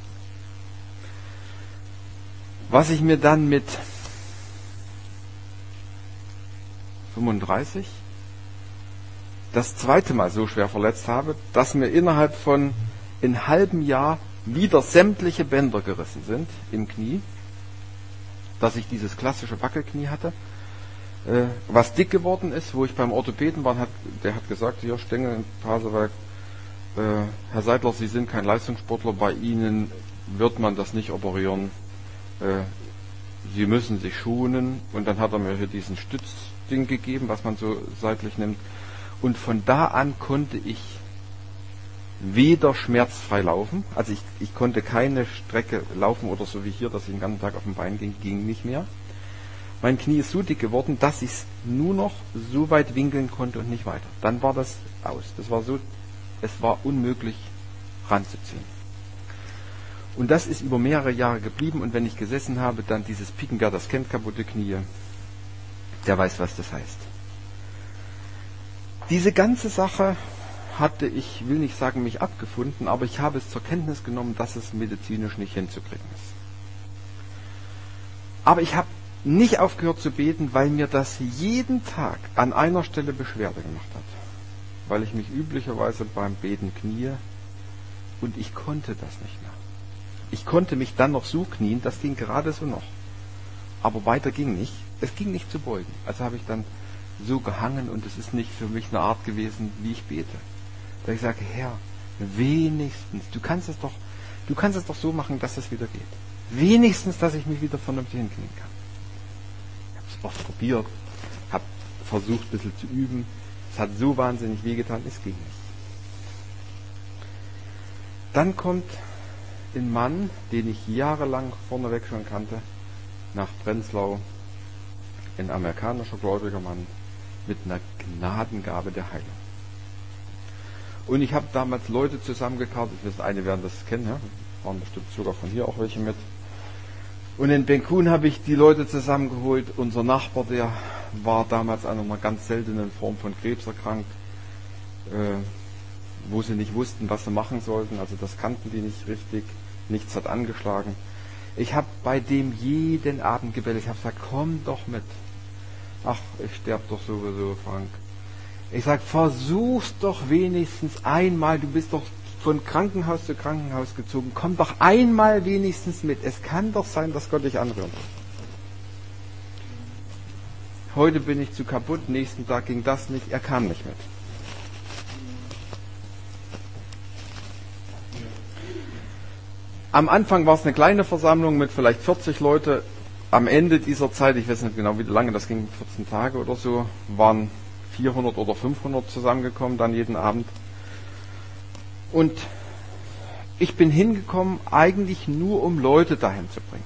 Was ich mir dann mit 35 das zweite Mal so schwer verletzt habe, dass mir innerhalb von einem halben Jahr wieder sämtliche Bänder gerissen sind im Knie, dass ich dieses klassische Wackelknie hatte, was dick geworden ist, wo ich beim Orthopäden war, der hat gesagt, hier Stengel in Pasewalk, Herr Seidler, Sie sind kein Leistungssportler, bei Ihnen wird man das nicht operieren, Sie müssen sich schonen, und dann hat er mir hier diesen Stützding gegeben, was man so seitlich nimmt, und von da an konnte ich weder schmerzfrei laufen, also ich konnte keine Strecke laufen oder so wie hier, dass ich den ganzen Tag auf dem Bein ging nicht mehr. Mein Knie ist so dick geworden, dass ich es nur noch so weit winkeln konnte und nicht weiter. Dann war das aus. Es war unmöglich ranzuziehen. Und das ist über mehrere Jahre geblieben, und wenn ich gesessen habe, dann dieses Picken, wer das kennt, kaputte Knie, der weiß, was das heißt. Diese ganze Sache hatte ich, will nicht sagen, mich abgefunden, aber ich habe es zur Kenntnis genommen, dass es medizinisch nicht hinzukriegen ist. Aber ich habe nicht aufgehört zu beten, weil mir das jeden Tag an einer Stelle Beschwerde gemacht hat. Weil ich mich üblicherweise beim Beten knie und ich konnte das nicht mehr. Ich konnte mich dann noch so knien, das ging gerade so noch. Aber weiter ging nicht. Es ging nicht zu beugen. Also habe ich dann so gehangen und es ist nicht für mich eine Art gewesen, wie ich bete. Weil ich sage, Herr, wenigstens, du kannst es doch so machen, dass es wieder geht. Wenigstens, dass ich mich wieder vernünftig hinknien kann. Ich habe es oft probiert, habe versucht, ein bisschen zu üben. Es hat so wahnsinnig wehgetan, es ging nicht. Dann kommt ein Mann, den ich jahrelang vorneweg schon kannte, nach Prenzlau, ein amerikanischer gläubiger Mann mit einer Gnadengabe der Heilung. Und ich habe damals Leute zusammengekartet, ich weiß, einige werden das kennen, ja? Waren bestimmt sogar von hier auch welche mit. Und in Benkun habe ich die Leute zusammengeholt. Unser Nachbar, der war damals an einer ganz seltenen Form von Krebs erkrankt, wo sie nicht wussten, was sie machen sollten. Also das kannten die nicht richtig. Nichts hat angeschlagen. Ich habe bei dem jeden Abend gebetet. Ich habe gesagt, komm doch mit. Ach, ich sterbe doch sowieso, Frank. Ich sage, versuch's doch wenigstens einmal. Du bist doch von Krankenhaus zu Krankenhaus gezogen. Komm doch einmal wenigstens mit. Es kann doch sein, dass Gott dich anrührt. Heute bin ich zu kaputt. Nächsten Tag ging das nicht. Er kam nicht mit. Am Anfang war es eine kleine Versammlung mit vielleicht 40 Leute. Am Ende dieser Zeit, ich weiß nicht genau wie lange, das ging 14 Tage oder so, waren 400 oder 500 zusammengekommen, dann jeden Abend. Und ich bin hingekommen, eigentlich nur um Leute dahin zu bringen.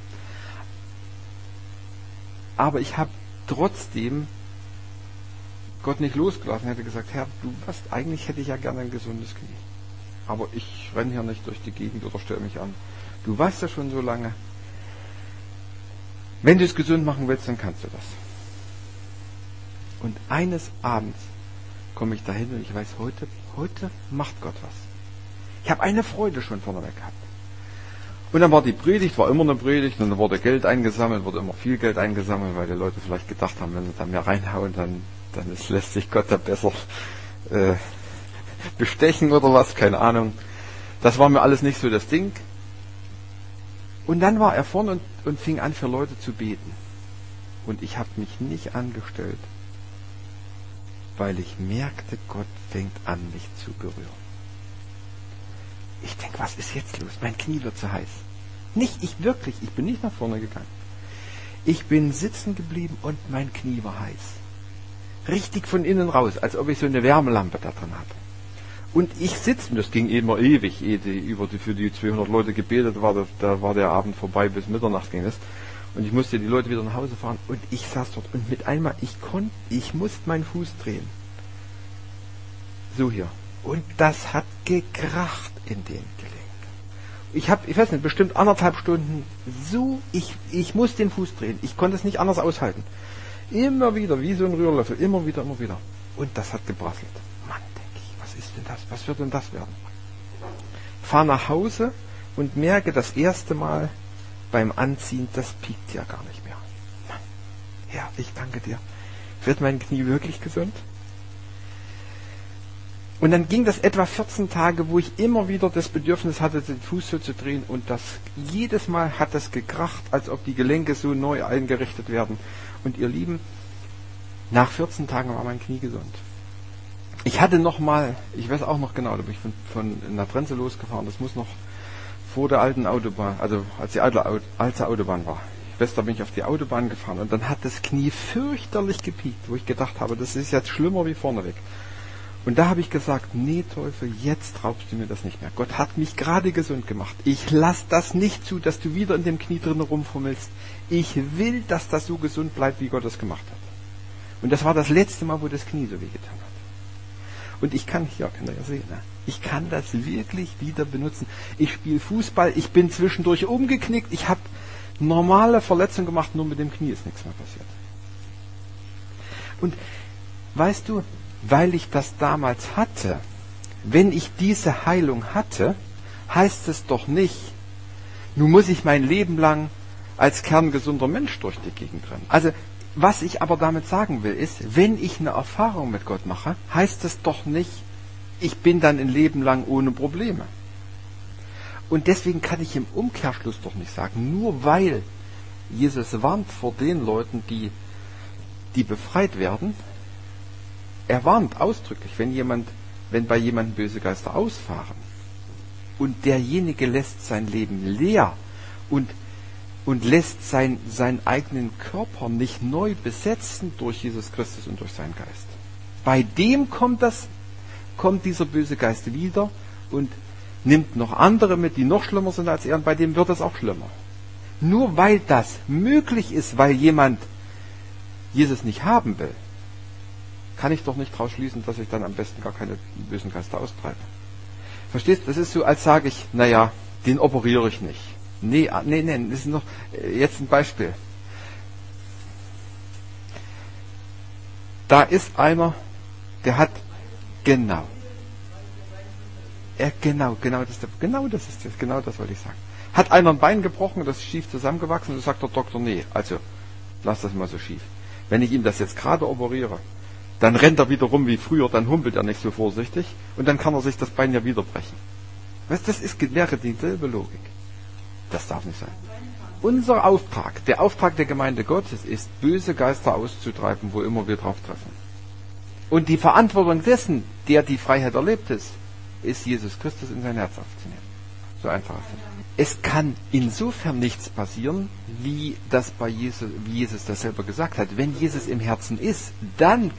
Aber ich habe trotzdem Gott nicht losgelassen. Er hätte gesagt, Herr, eigentlich hätte ich ja gerne ein gesundes Knie. Aber ich renne hier nicht durch die Gegend oder stelle mich an. Du weißt ja schon so lange. Wenn du es gesund machen willst, dann kannst du das. Und eines Abends komme ich dahin und ich weiß, heute macht Gott was. Ich habe eine Freude schon vorneweg gehabt. Und dann war die Predigt, war immer eine Predigt, und dann wurde Geld eingesammelt, wurde immer viel Geld eingesammelt, weil die Leute vielleicht gedacht haben, wenn sie da mehr reinhauen, dann lässt sich Gott da besser bestechen oder was, keine Ahnung. Das war mir alles nicht so das Ding. Und dann war er vorne und fing an, für Leute zu beten. Und ich habe mich nicht angestellt, weil ich merkte, Gott fängt an, mich zu berühren. Ich denke, was ist jetzt los? Mein Knie wird so heiß. Ich bin nicht nach vorne gegangen. Ich bin sitzen geblieben und mein Knie war heiß. Richtig von innen raus, als ob ich so eine Wärmelampe da drin hatte. Und ich sitze, das ging immer ewig, für die 200 Leute gebetet war, da war der Abend vorbei, bis Mitternacht ging es. Und ich musste die Leute wieder nach Hause fahren und ich saß dort und mit einmal, ich musste meinen Fuß drehen. So hier. Und das hat gekracht in den Gelenken. Ich weiß nicht, bestimmt 1,5 Stunden ich muss den Fuß drehen. Ich konnte es nicht anders aushalten. Immer wieder, wie so ein Rührlöffel, immer wieder. Und das hat geprasselt. Mann, denke ich, was ist denn das? Was wird denn das werden? Fahr nach Hause und merke das erste Mal beim Anziehen, das piekt ja gar nicht mehr. Mann, Herr, ich danke dir. Wird mein Knie wirklich gesund? Und dann ging das etwa 14 Tage, wo ich immer wieder das Bedürfnis hatte, den Fuß so zu drehen. Und jedes Mal hat das gekracht, als ob die Gelenke so neu eingerichtet werden. Und ihr Lieben, nach 14 Tagen war mein Knie gesund. Ich hatte nochmal, ich weiß auch noch genau, da bin ich von nach Trenze losgefahren. Das muss noch vor der alten Autobahn, also als die alte Autobahn war. Ich weiß, da bin ich auf die Autobahn gefahren. Und dann hat das Knie fürchterlich gepiekt, wo ich gedacht habe, das ist jetzt schlimmer wie vorneweg. Und da habe ich gesagt, nee Teufel, jetzt raubst du mir das nicht mehr. Gott hat mich gerade gesund gemacht. Ich lasse das nicht zu, dass du wieder in dem Knie drin rumfummelst. Ich will, dass das so gesund bleibt, wie Gott es gemacht hat. Und das war das letzte Mal, wo das Knie so wehgetan hat. Und könnt ihr ja sehen, ne? Ich kann das wirklich wieder benutzen. Ich spiele Fußball, ich bin zwischendurch umgeknickt, ich habe normale Verletzungen gemacht, nur mit dem Knie ist nichts mehr passiert. Und weißt du, weil ich das damals hatte, wenn ich diese Heilung hatte, heißt es doch nicht, nun muss ich mein Leben lang als kerngesunder Mensch durch die Gegend rennen. Also, was ich aber damit sagen will, ist, wenn ich eine Erfahrung mit Gott mache, heißt es doch nicht, ich bin dann ein Leben lang ohne Probleme. Und deswegen kann ich im Umkehrschluss doch nicht sagen, nur weil Jesus warnt vor den Leuten, die befreit werden, er warnt ausdrücklich, wenn bei jemandem böse Geister ausfahren und derjenige lässt sein Leben leer und lässt seinen eigenen Körper nicht neu besetzen durch Jesus Christus und durch seinen Geist. Bei dem kommt dieser böse Geist wieder und nimmt noch andere mit, die noch schlimmer sind als er, und bei dem wird es auch schlimmer. Nur weil das möglich ist, weil jemand Jesus nicht haben will, kann ich doch nicht daraus schließen, dass ich dann am besten gar keine bösen Geister austreibe. Verstehst du? Das ist so, als sage ich, naja, den operiere ich nicht. Nee, das ist noch, jetzt ein Beispiel. Da ist einer, der hat, genau das wollte ich sagen. Hat einer ein Bein gebrochen, das ist schief zusammengewachsen, und so sagt der Doktor, nee, also, lass das mal so schief. Wenn ich ihm das jetzt gerade operiere, dann rennt er wieder rum wie früher, dann humpelt er nicht so vorsichtig, und dann kann er sich das Bein ja wieder brechen. Weißt, wäre dieselbe Logik. Das darf nicht sein. Unser Auftrag, der Auftrag der Gemeinde Gottes, ist, böse Geister auszutreiben, wo immer wir drauf treffen. Und die Verantwortung dessen, der die Freiheit erlebt ist Jesus Christus in sein Herz aufzunehmen. So einfach ist es. Es kann insofern nichts passieren, wie Jesus das selber gesagt hat. Wenn Jesus im Herzen ist, dann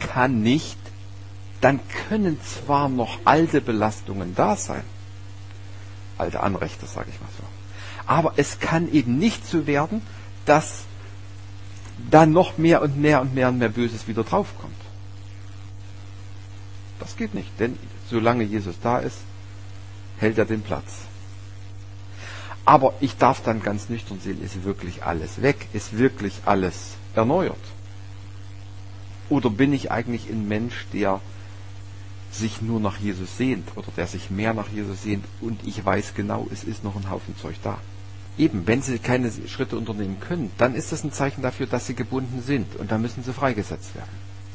können zwar noch alte Belastungen da sein, alte Anrechte, sage ich mal so, aber es kann eben nicht so werden, dass da noch mehr und mehr Böses wieder draufkommt. Das geht nicht, denn solange Jesus da ist, hält er den Platz. Aber ich darf dann ganz nüchtern sehen, ist wirklich alles weg? Ist wirklich alles erneuert? Oder bin ich eigentlich ein Mensch, der sich nur nach Jesus sehnt oder der sich mehr nach Jesus sehnt und ich weiß genau, es ist noch ein Haufen Zeug da? Eben, wenn sie keine Schritte unternehmen können, dann ist das ein Zeichen dafür, dass sie gebunden sind und dann müssen sie freigesetzt werden.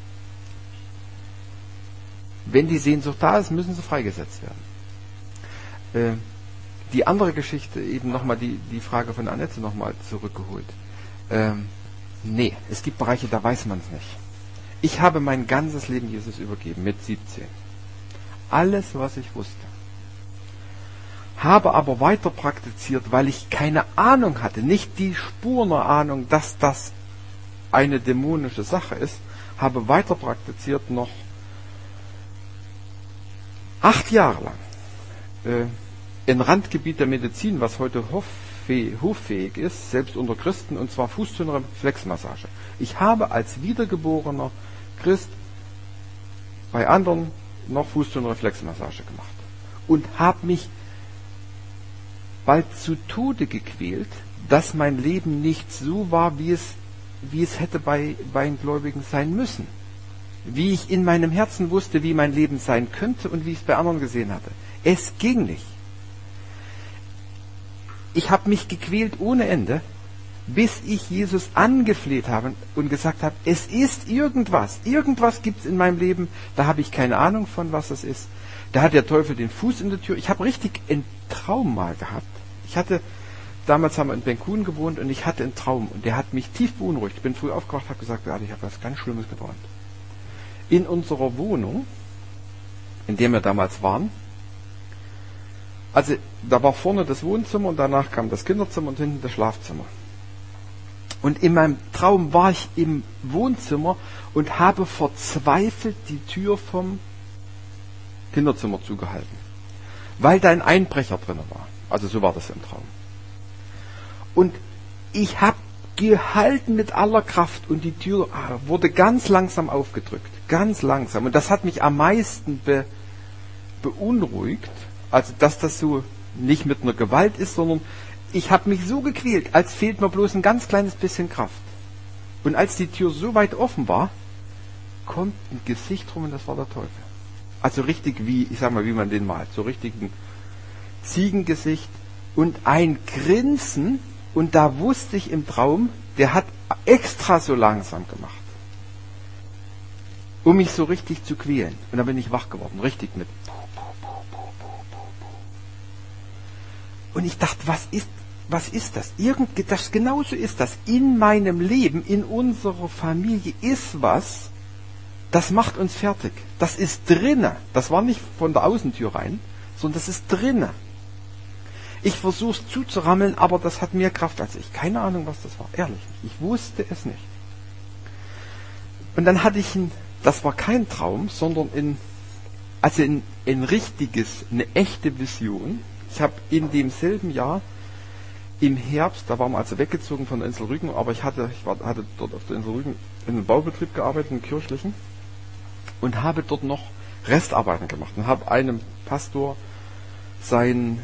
Wenn die Sehnsucht da ist, müssen sie freigesetzt werden. Die andere Geschichte, eben nochmal die Frage von Annette nochmal zurückgeholt. Nee, es gibt Bereiche, da weiß man es nicht. Ich habe mein ganzes Leben Jesus übergeben, mit 17. Alles, was ich wusste. Habe aber weiter praktiziert, weil ich keine Ahnung hatte, nicht die Spur einer Ahnung, dass das eine dämonische Sache ist, habe weiter praktiziert noch 8 Jahre lang. Ein Randgebiet der Medizin, was heute hoffähig ist, selbst unter Christen, und zwar Fußzungenreflexmassage. Ich habe als wiedergeborener Christ bei anderen noch Fußzungenreflexmassage gemacht und habe mich bald zu Tode gequält, dass mein Leben nicht so war, wie es hätte bei den Gläubigen sein müssen. Wie ich in meinem Herzen wusste, wie mein Leben sein könnte und wie ich es bei anderen gesehen hatte. Es ging nicht. Ich habe mich gequält ohne Ende, bis ich Jesus angefleht habe und gesagt habe, es ist irgendwas. Irgendwas gibt es in meinem Leben, da habe ich keine Ahnung von, was es ist. Da hat der Teufel den Fuß in der Tür. Ich habe richtig einen Traum mal gehabt. Damals haben wir in Benkun gewohnt und ich hatte einen Traum und der hat mich tief beunruhigt. Ich bin früh aufgewacht, habe gesagt, ich habe was ganz Schlimmes geträumt. In unserer Wohnung, in der wir damals waren, also da war vorne das Wohnzimmer und danach kam das Kinderzimmer und hinten das Schlafzimmer. Und in meinem Traum war ich im Wohnzimmer und habe verzweifelt die Tür vom Kinderzimmer zugehalten, weil da ein Einbrecher drin war. Also so war das im Traum. Und ich habe gehalten mit aller Kraft und die Tür wurde ganz langsam aufgedrückt. Ganz langsam. Und das hat mich am meisten beunruhigt. Also, dass das so nicht mit einer Gewalt ist, sondern ich habe mich so gequält, als fehlt mir bloß ein ganz kleines bisschen Kraft. Und als die Tür so weit offen war, kommt ein Gesicht rum und das war der Teufel. Also richtig wie, ich sag mal, wie man den malt. So richtig ein Ziegengesicht und ein Grinsen. Und da wusste ich im Traum, der hat extra so langsam gemacht, um mich so richtig zu quälen. Und dann bin ich wach geworden, richtig mit. Und ich dachte, was ist das? Genauso ist das. In meinem Leben, in unserer Familie ist was, das macht uns fertig. Das ist drinne. Das war nicht von der Außentür rein, sondern das ist drinne. Ich versuche es zuzurammeln, aber das hat mehr Kraft als ich. Keine Ahnung, was das war. Ehrlich nicht. Ich wusste es nicht. Und dann hatte ich das war kein Traum, sondern ein richtiges, eine echte Vision. Ich habe in demselben Jahr im Herbst, da waren wir also weggezogen von der Insel Rügen, aber ich hatte dort auf der Insel Rügen in einem Baubetrieb gearbeitet, im kirchlichen, und habe dort noch Restarbeiten gemacht und habe einem Pastor sein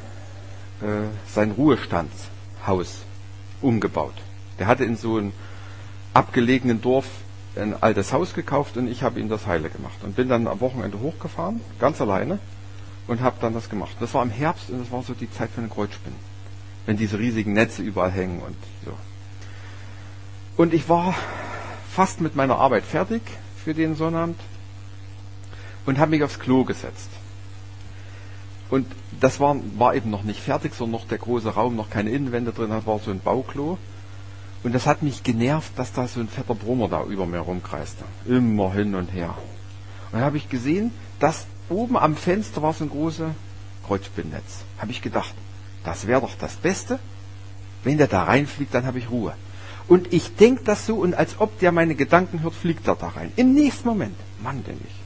Ruhestandshaus umgebaut. Der hatte in so einem abgelegenen Dorf ein altes Haus gekauft und ich habe ihm das heile gemacht und bin dann am Wochenende hochgefahren, ganz alleine, und habe dann das gemacht. Das war im Herbst und das war so die Zeit für eine Kreuzspinne, wenn diese riesigen Netze überall hängen und so. Und ich war fast mit meiner Arbeit fertig für den Sonnabend und habe mich aufs Klo gesetzt. Und das war eben noch nicht fertig, sondern noch der große Raum, noch keine Innenwände drin, das war so ein Bauklo. Und das hat mich genervt, dass da so ein fetter Brummer da über mir rumkreiste. Immer hin und her. Und dann habe ich gesehen, dass oben am Fenster war so ein großes Kreuzspinnnetz. Habe ich gedacht, das wäre doch das Beste. Wenn der da reinfliegt, dann habe ich Ruhe. Und ich denke das so, und als ob der meine Gedanken hört, fliegt er da rein. Im nächsten Moment, Mann, denke ich.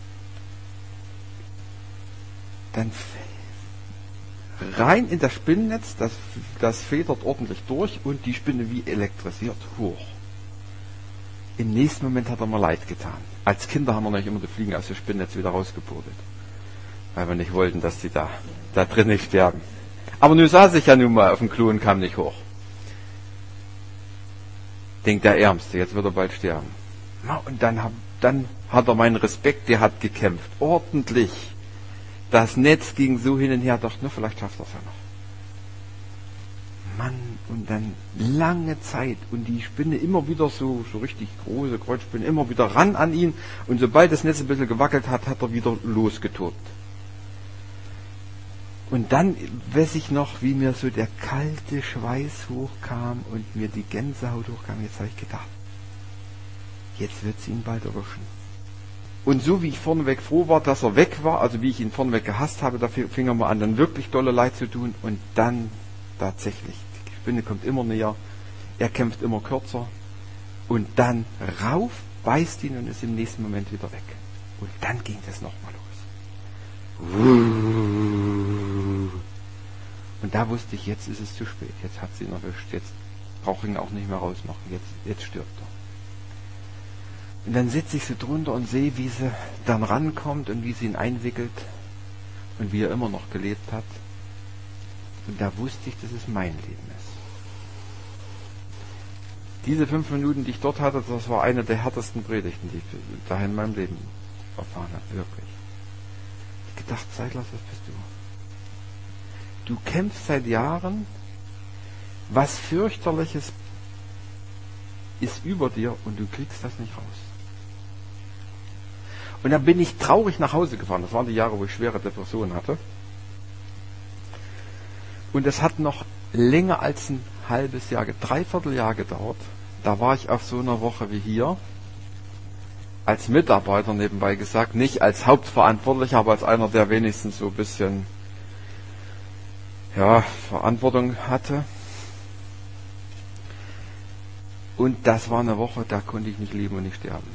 Dann rein in das Spinnennetz, das federt ordentlich durch und die Spinne wie elektrisiert hoch. Im nächsten Moment hat er mir leid getan. Als Kinder haben wir nämlich immer die Fliegen aus dem Spinnennetz wieder rausgepudelt, weil wir nicht wollten, dass die da drin nicht sterben. Aber nun saß ich ja nun mal auf dem Klo und kam nicht hoch. Denkt der Ärmste, jetzt wird er bald sterben. Und dann hat er meinen Respekt, der hat gekämpft, ordentlich. Das Netz ging so hin und her, dachte, na, vielleicht schafft er es ja noch. Mann, und dann lange Zeit und die Spinne immer wieder so richtig große Kreuzspinne, immer wieder ran an ihn, und sobald das Netz ein bisschen gewackelt hat, hat er wieder losgetobt. Und dann weiß ich noch, wie mir so der kalte Schweiß hochkam und mir die Gänsehaut hochkam. Jetzt habe ich gedacht, jetzt wird sie ihn bald erwischen. Und so wie ich vorneweg froh war, dass er weg war, also wie ich ihn vorneweg gehasst habe, da fing er mal an, dann wirklich dolle Leid zu tun. Und dann tatsächlich, die Spinne kommt immer näher, er kämpft immer kürzer. Und dann rauf, beißt ihn und ist im nächsten Moment wieder weg. Und dann ging das nochmal los. Und da wusste ich, jetzt ist es zu spät, jetzt hat sie ihn erwischt, jetzt brauche ich ihn auch nicht mehr rausmachen, jetzt stirbt er. Und dann sitze ich so drunter und sehe, wie sie dann rankommt und wie sie ihn einwickelt und wie er immer noch gelebt hat. Und da wusste ich, dass es mein Leben ist. Diese 5 Minuten, die ich dort hatte, das war eine der härtesten Predigten, die ich dahin in meinem Leben erfahren habe, wirklich. Ich habe gedacht, Seidlers, was bist du? Du kämpfst seit Jahren, was fürchterliches ist über dir und du kriegst das nicht raus. Und dann bin ich traurig nach Hause gefahren. Das waren die Jahre, wo ich schwere Depressionen hatte. Und es hat noch länger als ein halbes Jahr, 3/4 Jahr gedauert. Da war ich auf so einer Woche wie hier, als Mitarbeiter nebenbei gesagt, nicht als Hauptverantwortlicher, aber als einer, der wenigstens so ein bisschen Verantwortung hatte. Und das war eine Woche, da konnte ich nicht leben und nicht sterben.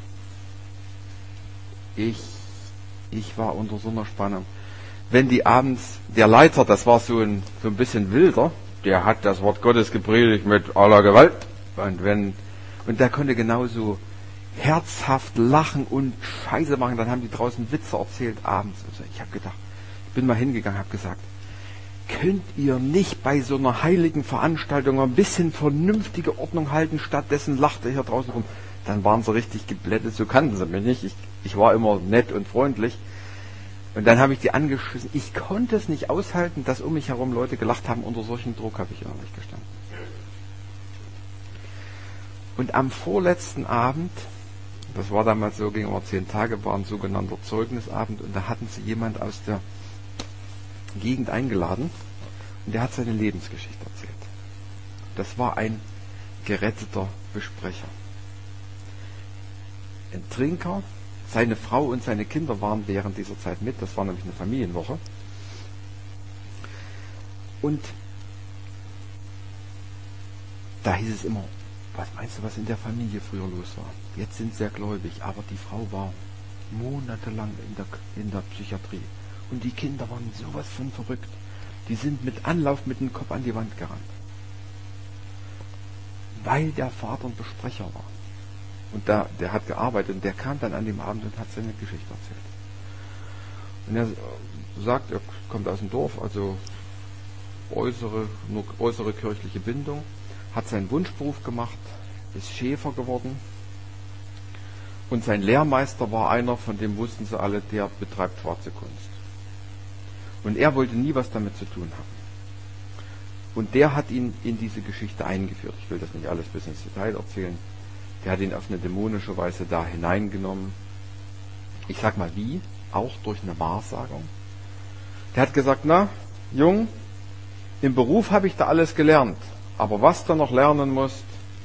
Ich war unter so einer Spannung. Wenn die abends, der Leiter, das war so ein bisschen wilder, der hat das Wort Gottes gepredigt mit aller Gewalt. Und der konnte genauso herzhaft lachen und Scheiße machen. Dann haben die draußen Witze erzählt abends. Also ich habe gedacht, ich bin mal hingegangen, habe gesagt, könnt ihr nicht bei so einer heiligen Veranstaltung ein bisschen vernünftige Ordnung halten, stattdessen lacht ihr hier draußen rum. dann waren sie richtig geblättet, so kannten sie mich nicht. Ich war immer nett und freundlich. Und dann habe ich die angeschissen. Ich konnte es nicht aushalten, dass um mich herum Leute gelacht haben. Unter solchen Druck habe ich ehrlich gestanden. Und am vorletzten Abend, das war damals so, ging über 10 Tage, war ein sogenannter Zeugnisabend. Und da hatten sie jemand aus der Gegend eingeladen. Und der hat seine Lebensgeschichte erzählt. Das war ein geretteter Besprecher. Ein Trinker. Seine Frau und seine Kinder waren während dieser Zeit mit. Das war nämlich eine Familienwoche. Und da hieß es immer, was meinst du, was in der Familie früher los war? Jetzt sind sie sehr gläubig, aber die Frau war monatelang in der Psychiatrie. Und die Kinder waren sowas von verrückt. Die sind mit Anlauf mit dem Kopf an die Wand gerannt. Weil der Vater ein Besprecher war. Und der hat gearbeitet und der kam dann an dem Abend und hat seine Geschichte erzählt. Und er sagt, er kommt aus dem Dorf, also nur äußere kirchliche Bindung, hat seinen Wunschberuf gemacht, ist Schäfer geworden und sein Lehrmeister war einer, von dem wussten sie alle, der betreibt schwarze Kunst. Und er wollte nie was damit zu tun haben. Und der hat ihn in diese Geschichte eingeführt. Ich will das nicht alles bis ins Detail erzählen. Der hat ihn auf eine dämonische Weise da hineingenommen. Ich sag mal wie, auch durch eine Wahrsagung. Der hat gesagt, na, Jung, im Beruf habe ich da alles gelernt. Aber was du noch lernen musst,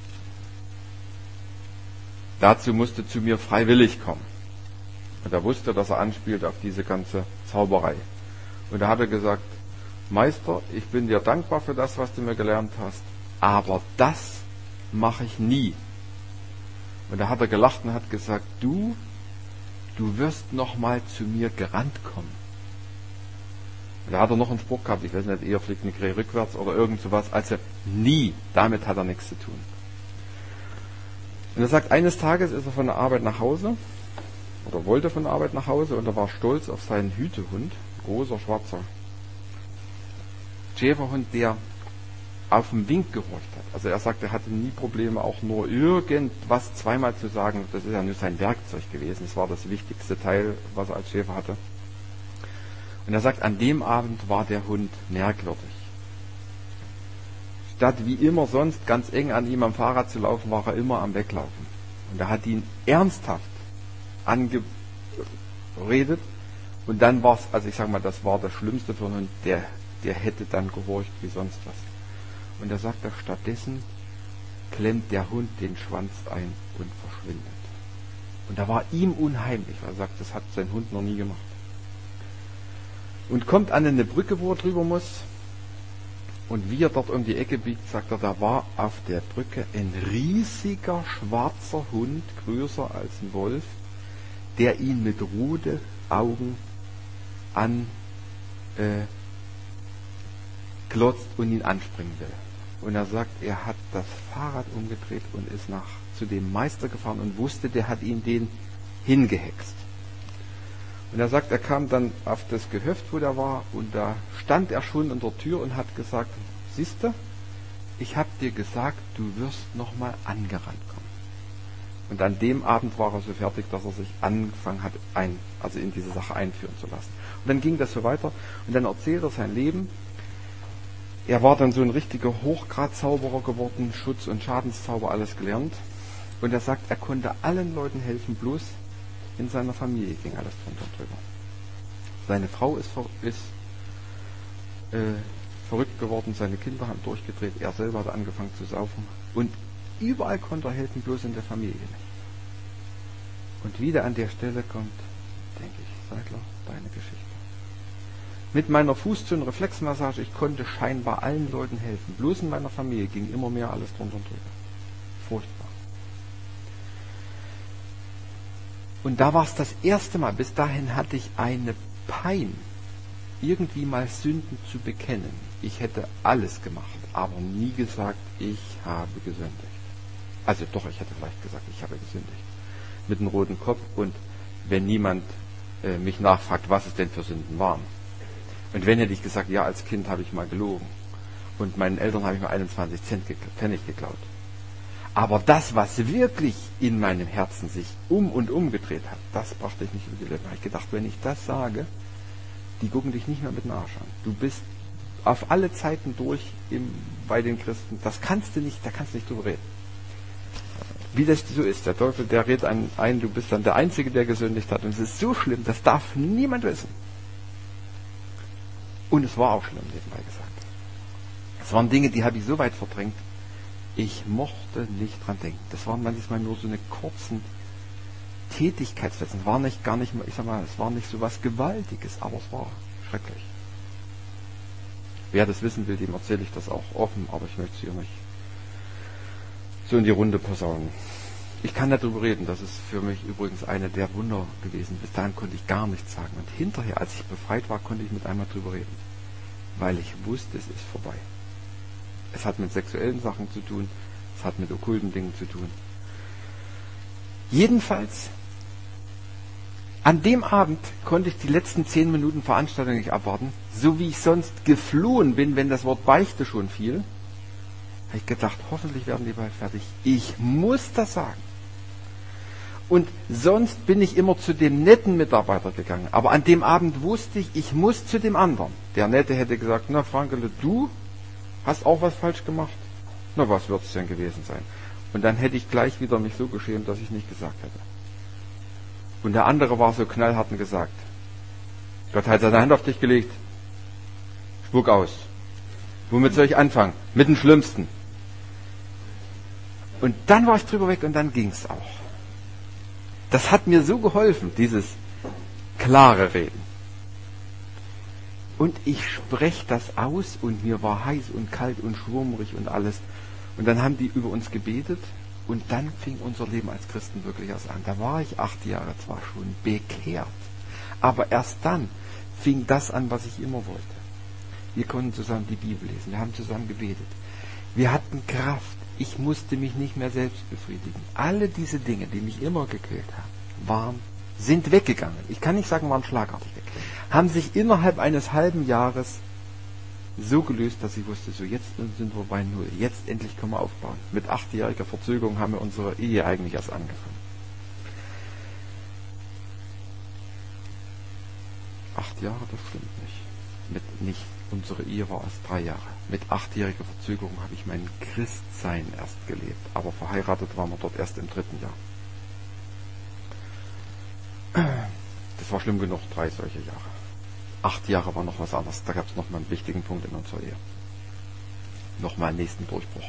dazu musst du zu mir freiwillig kommen. Und er wusste, dass er anspielt auf diese ganze Zauberei. Und da hat er gesagt, Meister, ich bin dir dankbar für das, was du mir gelernt hast, aber das mache ich nie. Und da hat er gelacht und hat gesagt, du wirst noch mal zu mir gerannt kommen. Und da hat er noch einen Spruch gehabt, ich weiß nicht, eher fliegt eine Krähe rückwärts oder irgend sowas, also nie, damit hat er nichts zu tun. Und er sagt, eines Tages ist er von der Arbeit nach Hause, oder wollte von der Arbeit nach Hause, und er war stolz auf seinen Hütehund, großer, schwarzer Schäferhund, der auf den Wink gehorcht hat. Also er sagt, er hatte nie Probleme, auch nur irgendwas zweimal zu sagen. Das ist ja nur sein Werkzeug gewesen. Das war das wichtigste Teil, was er als Schäfer hatte. Und er sagt, an dem Abend war der Hund merkwürdig. Statt wie immer sonst ganz eng an ihm am Fahrrad zu laufen, war er immer am Weglaufen. Und er hat ihn ernsthaft angeredet. Und dann war es, also ich sag mal, das war das Schlimmste für einen Hund, der hätte dann gehorcht wie sonst was. Und er sagt, stattdessen klemmt der Hund den Schwanz ein und verschwindet. Und da war ihm unheimlich, weil er sagt, das hat sein Hund noch nie gemacht. Und kommt an eine Brücke, wo er drüber muss. Und wie er dort um die Ecke biegt, sagt er, da war auf der Brücke ein riesiger schwarzer Hund, größer als ein Wolf, der ihn mit roten Augen glotzt und ihn anspringen will. Und er sagt, er hat das Fahrrad umgedreht und ist zu dem Meister gefahren und wusste, der hat ihn den hingehext. Und er sagt, er kam dann auf das Gehöft, wo der war, und da stand er schon an der Tür und hat gesagt, siehste, ich habe dir gesagt, du wirst nochmal angerannt kommen. Und an dem Abend war er so fertig, dass er sich angefangen hat, also in diese Sache einführen zu lassen. Und dann ging das so weiter und dann erzählt er sein Leben. Er war dann so ein richtiger Hochgradzauberer geworden, Schutz- und Schadenszauber, alles gelernt. Und er sagt, er konnte allen Leuten helfen, bloß in seiner Familie ging alles drunter und drüber. Seine Frau ist verrückt geworden, seine Kinder haben durchgedreht, er selber hat angefangen zu saufen. Und überall konnte er helfen, bloß in der Familie nicht. Und wieder an der Stelle kommt, denke ich, Seidler, deine Geschichte. Mit meiner Fußzone-Reflexmassage, ich konnte scheinbar allen Leuten helfen. Bloß in meiner Familie ging immer mehr alles drunter und drüber. Furchtbar. Und da war es das erste Mal, bis dahin hatte ich eine Pein, irgendwie mal Sünden zu bekennen. Ich hätte alles gemacht, aber nie gesagt, ich habe gesündigt. Also doch, ich hätte vielleicht gesagt, ich habe gesündigt. Mit einem roten Kopf und wenn niemand mich nachfragt, was es denn für Sünden waren. Und wenn hätte ich gesagt, ja, als Kind habe ich mal gelogen. Und meinen Eltern habe ich mal 21 Pfennig geklaut. Aber das, was wirklich in meinem Herzen sich um und umgedreht hat, das brachte ich nicht über die Lippen. Da habe ich gedacht, wenn ich das sage, die gucken dich nicht mehr mit dem Arsch an. Du bist auf alle Zeiten durch bei den Christen. Da kannst du nicht drüber reden. Wie das so ist. Der Teufel, der redet ein, du bist dann der Einzige, der gesündigt hat. Und es ist so schlimm, das darf niemand wissen. Und es war auch schlimm, nebenbei gesagt. Es waren Dinge, die habe ich so weit verdrängt, ich mochte nicht dran denken. Das waren manchmal nur so eine kurzen Tätigkeitsfetzen. Es war gar nicht, ich sag mal, es war nicht so was Gewaltiges, aber es war schrecklich. Wer das wissen will, dem erzähle ich das auch offen, aber ich möchte es hier nicht so in die Runde posaunen. Ich kann darüber reden, das ist für mich übrigens eine der Wunder gewesen. Bis dahin konnte ich gar nichts sagen. Und hinterher, als ich befreit war, konnte ich mit einmal drüber reden. Weil ich wusste, es ist vorbei. Es hat mit sexuellen Sachen zu tun, es hat mit okkulten Dingen zu tun. Jedenfalls, an dem Abend konnte ich die letzten 10 Minuten Veranstaltung nicht abwarten. So wie ich sonst geflohen bin, wenn das Wort Beichte schon fiel, habe ich gedacht, hoffentlich werden die bald fertig. Ich muss das sagen. Und sonst bin ich immer zu dem netten Mitarbeiter gegangen. Aber an dem Abend wusste ich, ich muss zu dem anderen. Der Nette hätte gesagt, na Frankele, du hast auch was falsch gemacht? Na, was wird es denn gewesen sein? Und dann hätte ich gleich wieder mich so geschämt, dass ich nicht gesagt hätte. Und der andere war so knallhart und gesagt, Gott hat seine Hand auf dich gelegt. Spuck aus. Womit soll ich anfangen? Mit dem Schlimmsten. Und dann war ich drüber weg und dann ging es auch. Das hat mir so geholfen, dieses klare Reden. Und ich spreche das aus und mir war heiß und kalt und schwummrig und alles. Und dann haben die über uns gebetet und dann fing unser Leben als Christen wirklich erst an. Da war ich 8 Jahre zwar schon bekehrt, aber erst dann fing das an, was ich immer wollte. Wir konnten zusammen die Bibel lesen, wir haben zusammen gebetet. Wir hatten Kraft, ich musste mich nicht mehr selbst befriedigen. Alle diese Dinge, die mich immer gequält haben, sind weggegangen. Ich kann nicht sagen, waren schlagartig weg. Haben sich innerhalb eines halben Jahres so gelöst, dass ich wusste, so jetzt sind wir bei Null. Jetzt endlich können wir aufbauen. Mit 8-jähriger Verzögerung haben wir unsere Ehe eigentlich erst angefangen. 8 Jahre, das stimmt nicht. Unsere Ehe war erst 3 Jahre. Mit 8-jähriger Verzögerung habe ich mein Christsein erst gelebt. Aber verheiratet waren wir dort erst im 3. Jahr. Das war schlimm genug, 3 solche Jahre. 8 Jahre war noch was anderes. Da gab es nochmal einen wichtigen Punkt in unserer Ehe. Nochmal einen nächsten Durchbruch.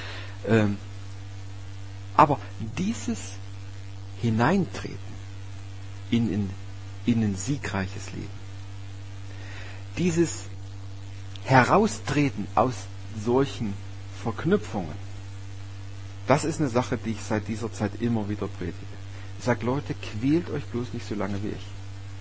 Aber dieses Hineintreten in ein siegreiches Leben, dieses Heraustreten aus solchen Verknüpfungen, das ist eine Sache, die ich seit dieser Zeit immer wieder predige. Ich sage, Leute, quält euch bloß nicht so lange wie ich.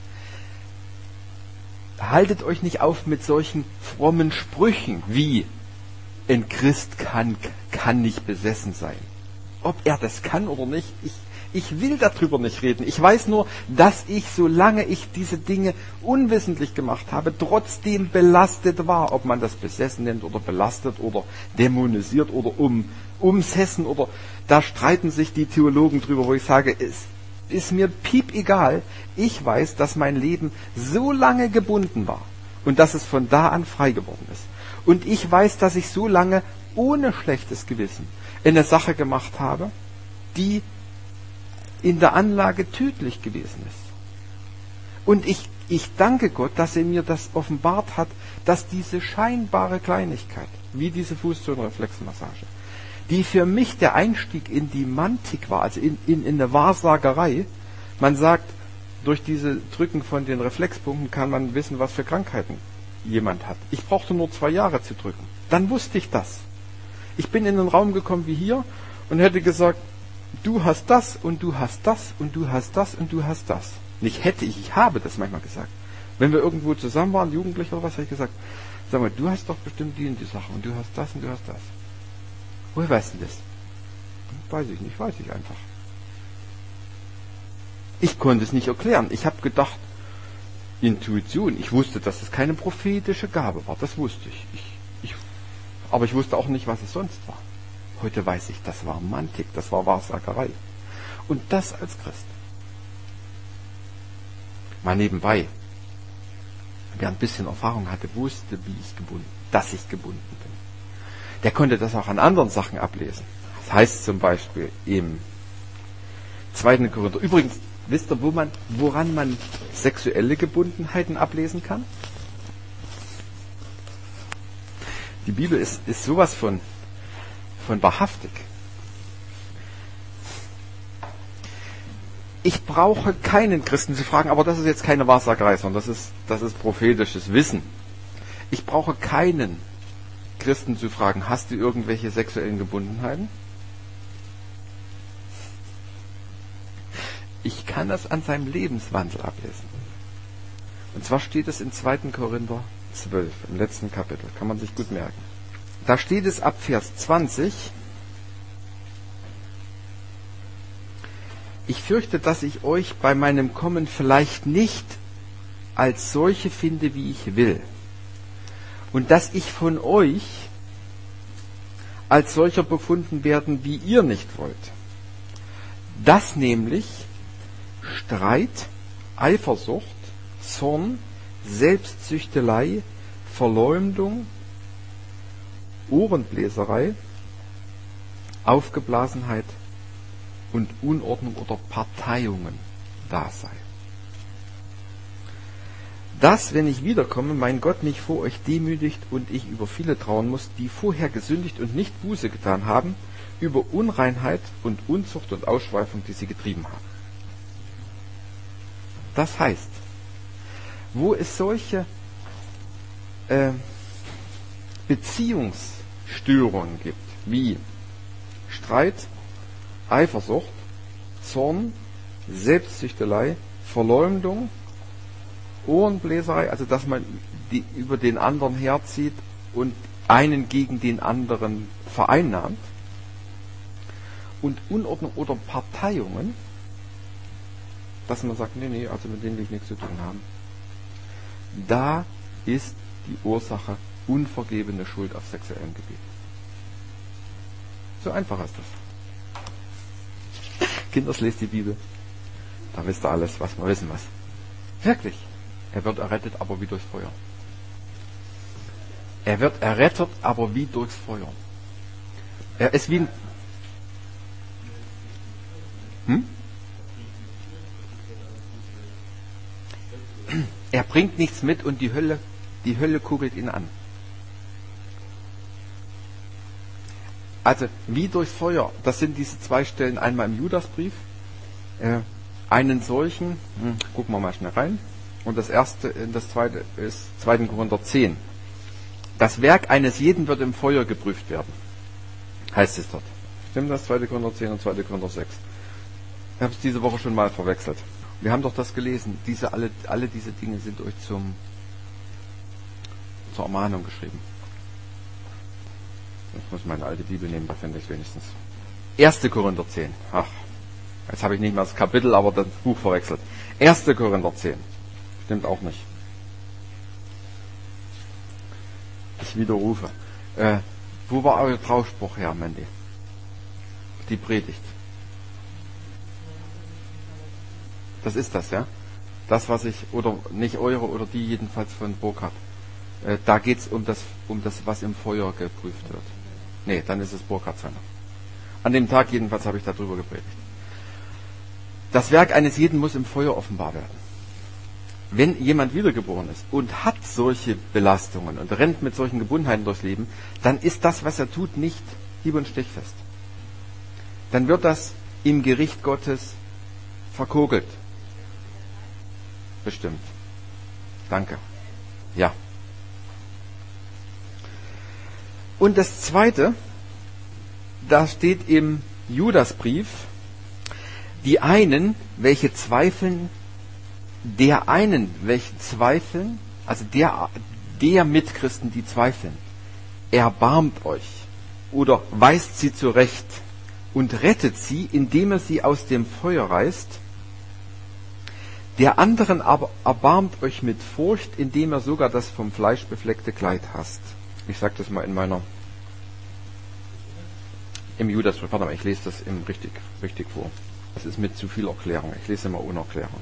Haltet euch nicht auf mit solchen frommen Sprüchen wie ein Christ kann nicht besessen sein. Ob er das kann oder nicht, ich will darüber nicht reden. Ich weiß nur, dass ich, solange ich diese Dinge unwissentlich gemacht habe, trotzdem belastet war. Ob man das besessen nennt oder belastet oder dämonisiert oder umsessen oder da streiten sich die Theologen drüber, wo ich sage, es ist mir piep egal. Ich weiß, dass mein Leben so lange gebunden war und dass es von da an frei geworden ist. Und ich weiß, dass ich so lange ohne schlechtes Gewissen eine Sache gemacht habe, die in der Anlage tödlich gewesen ist. Und ich danke Gott, dass er mir das offenbart hat, dass diese scheinbare Kleinigkeit, wie diese Fußsohlenreflexmassage, die für mich der Einstieg in die Mantik war, also in eine Wahrsagerei. Man sagt, durch diese Drücken von den Reflexpunkten kann man wissen, was für Krankheiten jemand hat. Ich brauchte nur 2 Jahre zu drücken. Dann wusste ich das. Ich bin in einen Raum gekommen wie hier und hätte gesagt, du hast das und du hast das und du hast das und du hast das. Nicht hätte ich habe das manchmal gesagt. Wenn wir irgendwo zusammen waren, Jugendliche oder was, habe ich gesagt, sag mal, du hast doch bestimmt die und die Sache und du hast das und du hast das. Woher weißt du das? Weiß ich nicht, weiß ich einfach. Ich konnte es nicht erklären. Ich habe gedacht, Intuition, ich wusste, dass es keine prophetische Gabe war, das wusste ich. Aber ich wusste auch nicht, was es sonst war. Heute weiß ich, das war Romantik, das war Wahrsagerei. Und das als Christ. Mal nebenbei. Wer ein bisschen Erfahrung hatte, wusste, dass ich gebunden bin. Der konnte das auch an anderen Sachen ablesen. Das heißt zum Beispiel im 2. Korinther. Übrigens, wisst ihr, woran man sexuelle Gebundenheiten ablesen kann? Die Bibel ist sowas von wahrhaftig. Ich brauche keinen Christen zu fragen, aber das ist jetzt keine Wahrsagerei, sondern das ist prophetisches Wissen. Ich brauche keinen Christen zu fragen, hast du irgendwelche sexuellen Gebundenheiten? Ich kann das an seinem Lebenswandel ablesen. Und zwar steht es in 2. Korinther 12, im letzten Kapitel, kann man sich gut merken. Da steht es ab Vers 20, ich fürchte, dass ich euch bei meinem Kommen vielleicht nicht als solche finde, wie ich will. Und dass ich von euch als solcher befunden werden, wie ihr nicht wollt. Dass nämlich Streit, Eifersucht, Zorn, Selbstsüchtelei, Verleumdung, Ohrenbläserei, Aufgeblasenheit und Unordnung oder Parteiungen da sei. Dass, wenn ich wiederkomme, mein Gott mich vor euch demütigt und ich über viele trauern muss, die vorher gesündigt und nicht Buße getan haben, über Unreinheit und Unzucht und Ausschweifung, die sie getrieben haben. Das heißt, wo es solche Beziehungsstörungen gibt, wie Streit, Eifersucht, Zorn, Selbstsüchtelei, Verleumdung, Ohrenbläserei, also dass man über den anderen herzieht und einen gegen den anderen vereinnahmt, und Unordnung oder Parteiungen, dass man sagt, nee, also mit denen will ich nichts zu tun haben. Da ist die Ursache unvergebene Schuld auf sexuellem Gebiet. So einfach ist das. Kinders, lest die Bibel. Da wisst ihr alles, was wir wissen muss. Wirklich. Er wird errettet, aber wie durchs Feuer. Er wird errettet, aber wie durchs Feuer. Er ist wie ein... Er bringt nichts mit und die Hölle kugelt ihn an. Also, wie durchs Feuer, das sind diese 2 Stellen, einmal im Judasbrief, einen solchen, gucken wir mal schnell rein, und das zweite ist 2. Korinther 10. Das Werk eines jeden wird im Feuer geprüft werden, heißt es dort. Stimmt das? 2. Korinther 10 und 2. Korinther 6. Ich habe es diese Woche schon mal verwechselt. Wir haben doch das gelesen, alle diese Dinge sind euch zur Ermahnung geschrieben. Ich muss meine alte Bibel nehmen, da finde ich es wenigstens. 1. Korinther 10. Ach, jetzt habe ich nicht mal das Kapitel, aber das Buch verwechselt. 1. Korinther 10. Stimmt auch nicht. Ich widerrufe. Wo war euer Trauspruch her, Mandy? Die Predigt. Das ist das, ja? Das, was ich, oder nicht eure, oder die jedenfalls von Burkhardt. Da geht es um das, was im Feuer geprüft wird. Nee, dann ist es Burkhardt seiner. An dem Tag jedenfalls habe ich darüber gepredigt. Das Werk eines jeden muss im Feuer offenbar werden. Wenn jemand wiedergeboren ist und hat solche Belastungen und rennt mit solchen Gebundenheiten durchs Leben, dann ist das, was er tut, nicht hieb- und stichfest. Dann wird das im Gericht Gottes verkogelt. Bestimmt. Danke. Ja. Und das Zweite, da steht im Judasbrief, die einen, welche zweifeln, also der Mitchristen, die zweifeln, erbarmt euch oder weist sie zurecht und rettet sie, indem er sie aus dem Feuer reißt. Der anderen aber erbarmt euch mit Furcht, indem er sogar das vom Fleisch befleckte Kleid hasst. Ich sage das mal in meiner im Judasbrief. Warte mal, ich lese das richtig vor. Das ist mit zu viel Erklärung. Ich lese immer ohne Erklärung.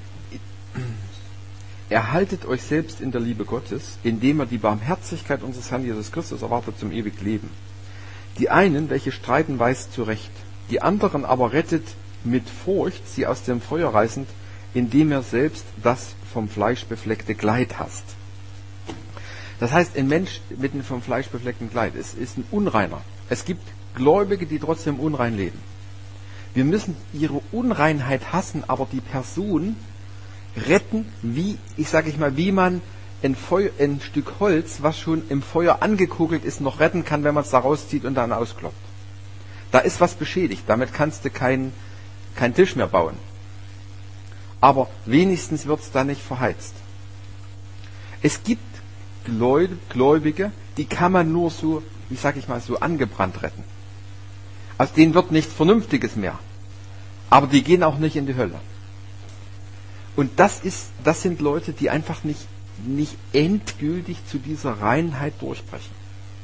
Erhaltet euch selbst in der Liebe Gottes, indem ihr die Barmherzigkeit unseres Herrn Jesus Christus erwartet zum ewigen Leben. Die einen, welche streiten, weist zurecht, die anderen aber rettet mit Furcht, sie aus dem Feuer reißend, indem ihr selbst das vom Fleisch befleckte Kleid hasst. Das heißt, ein Mensch mit einem vom Fleisch befleckten Kleid ist ein Unreiner. Es gibt Gläubige, die trotzdem unrein leben. Wir müssen ihre Unreinheit hassen, aber die Person retten, wie man ein Stück Holz, was schon im Feuer angekugelt ist, noch retten kann, wenn man es da rauszieht und dann auskloppt. Da ist was beschädigt, damit kannst du keinen Tisch mehr bauen. Aber wenigstens wird es da nicht verheizt. Es gibt Gläubige, die kann man nur so, so angebrannt retten. Aus denen wird nichts Vernünftiges mehr. Aber die gehen auch nicht in die Hölle. Und das sind Leute, die einfach nicht endgültig zu dieser Reinheit durchbrechen.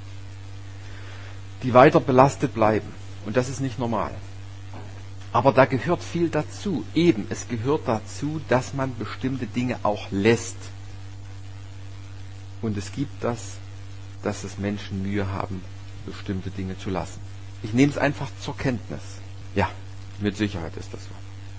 Die weiter belastet bleiben. Und das ist nicht normal. Aber da gehört viel dazu. Es gehört dazu, dass man bestimmte Dinge auch lässt. Und es gibt dass es Menschen Mühe haben, bestimmte Dinge zu lassen. Ich nehme es einfach zur Kenntnis. Ja, mit Sicherheit ist das so.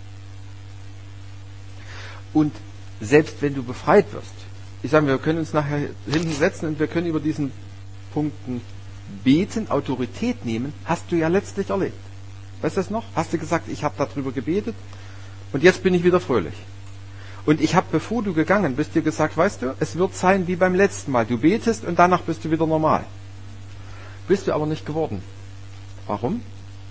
Und selbst wenn du befreit wirst, wir können uns nachher hinten setzen und wir können über diesen Punkten beten, Autorität nehmen, hast du ja letztlich erlebt. Weißt du das noch? Hast du gesagt, ich habe darüber gebetet und jetzt bin ich wieder fröhlich. Und ich habe, bevor du gegangen bist, dir gesagt, weißt du, es wird sein wie beim letzten Mal. Du betest und danach bist du wieder normal. Bist du aber nicht geworden. Warum?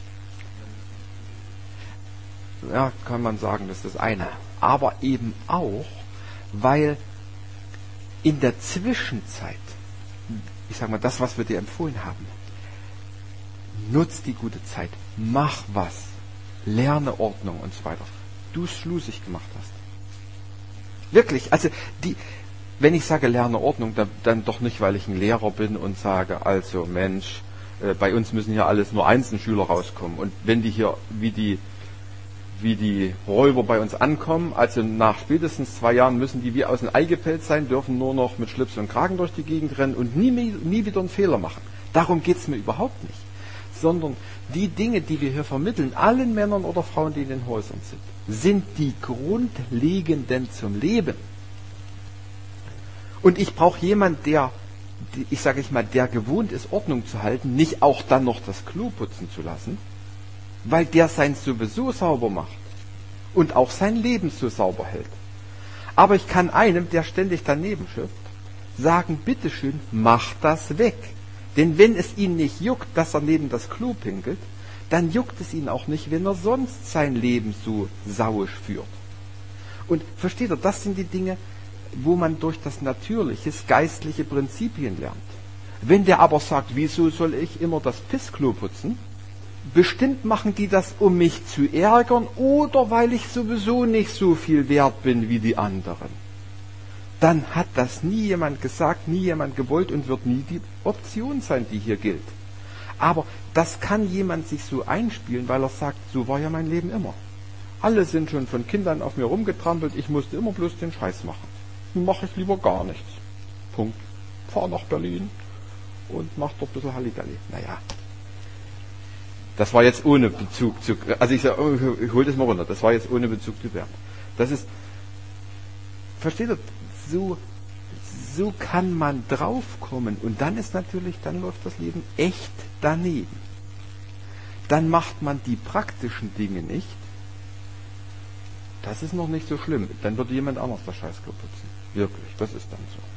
Ja, kann man sagen, das ist das eine. Aber eben auch, weil in der Zwischenzeit, das, was wir dir empfohlen haben, nutz die gute Zeit, mach was, lerne Ordnung und so weiter. Du es schlusig gemacht hast. Wirklich, wenn ich sage lerne Ordnung, dann doch nicht, weil ich ein Lehrer bin und sage, also Mensch, bei uns müssen hier alles nur Einzelschüler rauskommen. Und wenn die hier wie die Räuber bei uns ankommen, also nach spätestens 2 Jahren müssen die wie aus dem Ei gepellt sein, dürfen nur noch mit Schlips und Kragen durch die Gegend rennen und nie wieder einen Fehler machen. Darum geht es mir überhaupt nicht. Sondern die Dinge, die wir hier vermitteln, allen Männern oder Frauen, die in den Häusern sind die grundlegenden zum Leben. Und ich brauche jemanden, der gewohnt ist, Ordnung zu halten, nicht auch dann noch das Klo putzen zu lassen, weil der seins sowieso sauber macht und auch sein Leben so sauber hält. Aber ich kann einem, der ständig daneben schifft, sagen, bitteschön, mach das weg. Denn wenn es ihn nicht juckt, dass er neben das Klo pinkelt, dann juckt es ihn auch nicht, wenn er sonst sein Leben so sauisch führt. Und versteht ihr, das sind die Dinge, wo man durch das Natürliche geistliche Prinzipien lernt. Wenn der aber sagt, wieso soll ich immer das Pissklo putzen? Bestimmt machen die das, um mich zu ärgern oder weil ich sowieso nicht so viel wert bin wie die anderen. Dann hat das nie jemand gesagt, nie jemand gewollt und wird nie die Option sein, die hier gilt. Aber das kann jemand sich so einspielen, weil er sagt, so war ja mein Leben immer. Alle sind schon von Kindern auf mir rumgetrampelt, ich musste immer bloß den Scheiß machen. Nun mache ich lieber gar nichts. Punkt. Fahr nach Berlin und mach dort ein bisschen Halligalli. Naja. Das war jetzt ohne Bezug zu, ich hol das mal runter, das war jetzt ohne Bezug zu Bernd. Das ist, versteht ihr, so kann man draufkommen und dann läuft das Leben echt daneben. Dann macht man die praktischen Dinge nicht. Das ist noch nicht so schlimm. Dann würde jemand anders das Scheißklo putzen. Wirklich, das ist dann so.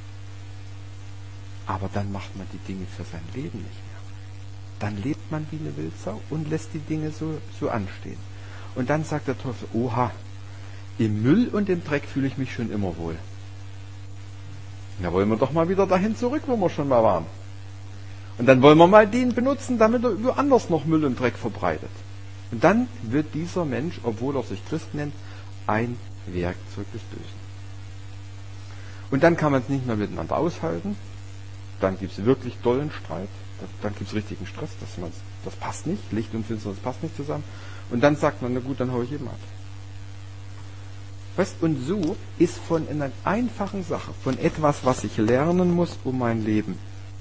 Aber dann macht man die Dinge für sein Leben nicht mehr. Dann lebt man wie eine Wildsau und lässt die Dinge so anstehen. Und dann sagt der Teufel, oha, im Müll und im Dreck fühle ich mich schon immer wohl. Da wollen wir doch mal wieder dahin zurück, wo wir schon mal waren. Und dann wollen wir mal den benutzen, damit er woanders noch Müll und Dreck verbreitet. Und dann wird dieser Mensch, obwohl er sich Christ nennt, ein Werkzeug des Bösen. Und dann kann man es nicht mehr miteinander aushalten. Dann gibt es wirklich dollen Streit. Dann gibt es richtigen Stress, das passt nicht, Licht und Finsternis passt nicht zusammen. Und dann sagt man, na gut, dann hau ich eben ab. Weißt, und so ist von einer einfachen Sache, von etwas, was ich lernen muss, um mein Leben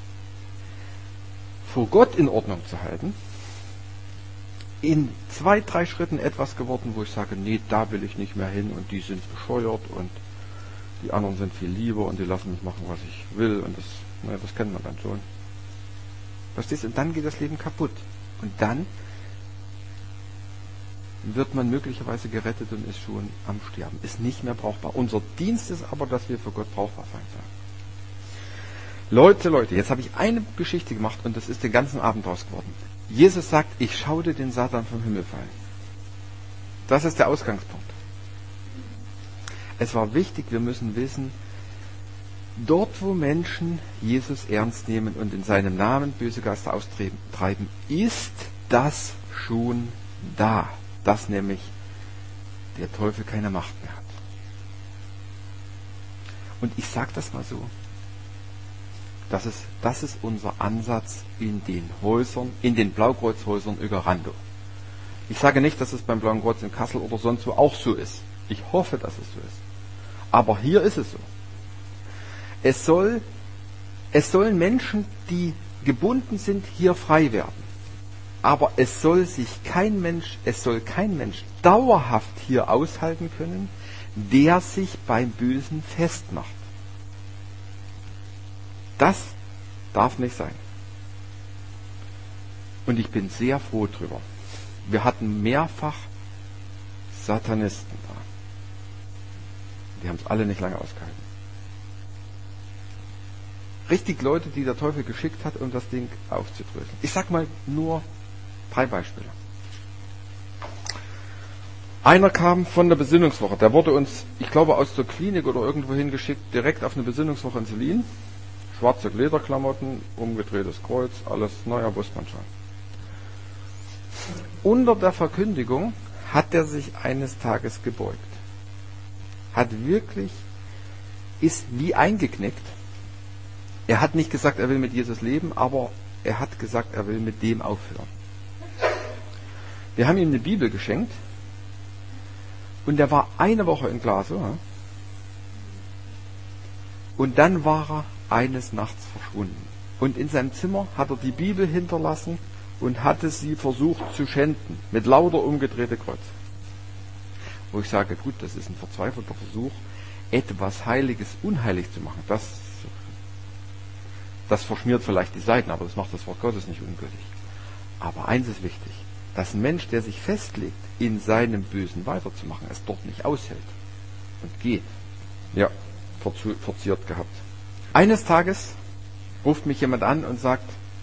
vor Gott in Ordnung zu halten, in 2, 3 Schritten etwas geworden, wo ich sage, nee, da will ich nicht mehr hin und die sind bescheuert und die anderen sind viel lieber und die lassen mich machen, was ich will und das kennt man dann schon. Verstehst du? Und dann geht das Leben kaputt. Und dann wird man möglicherweise gerettet und ist schon am Sterben. Ist nicht mehr brauchbar. Unser Dienst ist aber, dass wir für Gott brauchbar sein sollen. Leute, jetzt habe ich eine Geschichte gemacht und das ist den ganzen Abend draus geworden. Jesus sagt, ich schaute den Satan vom Himmel fallen. Das ist der Ausgangspunkt. Es war wichtig, wir müssen wissen, dort wo Menschen Jesus ernst nehmen und in seinem Namen böse Geister austreiben, ist das schon da. Dass nämlich der Teufel keine Macht mehr hat. Und ich sage das mal so, das ist unser Ansatz in den Häusern, in den Blaukreuzhäusern Ögerando. Ich sage nicht, dass es beim Blauen Kreuz in Kassel oder sonst wo auch so ist. Ich hoffe, dass es so ist. Aber hier ist es so. Es sollen Menschen, die gebunden sind, hier frei werden. Aber es soll kein Mensch dauerhaft hier aushalten können, der sich beim Bösen festmacht. Das darf nicht sein. Und ich bin sehr froh drüber. Wir hatten mehrfach Satanisten da. Die haben es alle nicht lange ausgehalten. Richtig Leute, die der Teufel geschickt hat, um das Ding aufzudröseln. Ich sag mal nur 3 Beispiele. Einer kam von der Besinnungswoche. Der wurde uns, ich glaube, aus der Klinik oder irgendwo hingeschickt, direkt auf eine Besinnungswoche in Selin. Schwarze Lederklamotten, umgedrehtes Kreuz, alles, naja, wusste man schon. Unter der Verkündigung hat er sich eines Tages gebeugt. Ist wie eingeknickt. Er hat nicht gesagt, er will mit Jesus leben, aber er hat gesagt, er will mit dem aufhören. Wir haben ihm eine Bibel geschenkt und er war eine Woche in Glasgow und dann war er eines Nachts verschwunden. Und in seinem Zimmer hat er die Bibel hinterlassen und hatte sie versucht zu schänden, mit lauter umgedrehte Kreuz. Wo ich sage, gut, das ist ein verzweifelter Versuch, etwas Heiliges unheilig zu machen. Das verschmiert vielleicht die Seiten, aber das macht das Wort Gottes nicht ungültig. Aber eins ist wichtig, dass ein Mensch, der sich festlegt, in seinem Bösen weiterzumachen, es dort nicht aushält und geht. Ja, verziert gehabt. Eines Tages ruft mich jemand an und sagt,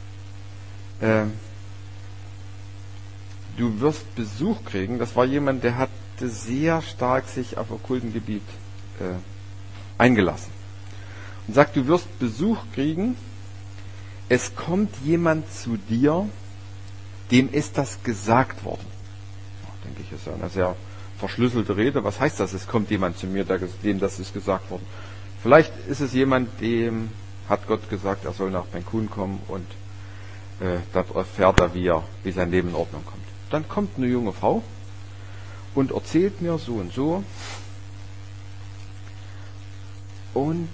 du wirst Besuch kriegen. Das war jemand, der hatte sehr stark sich auf okkulten Gebiet eingelassen. Und sagt, du wirst Besuch kriegen, es kommt jemand zu dir, dem ist das gesagt worden. Ja, denke ich, ist eine sehr verschlüsselte Rede. Was heißt das? Es kommt jemand zu mir, dem das ist gesagt worden. Vielleicht ist es jemand, dem hat Gott gesagt, er soll nach Benkun kommen und dort erfährt er, wie sein Leben in Ordnung kommt. Dann kommt eine junge Frau und erzählt mir so und so. Und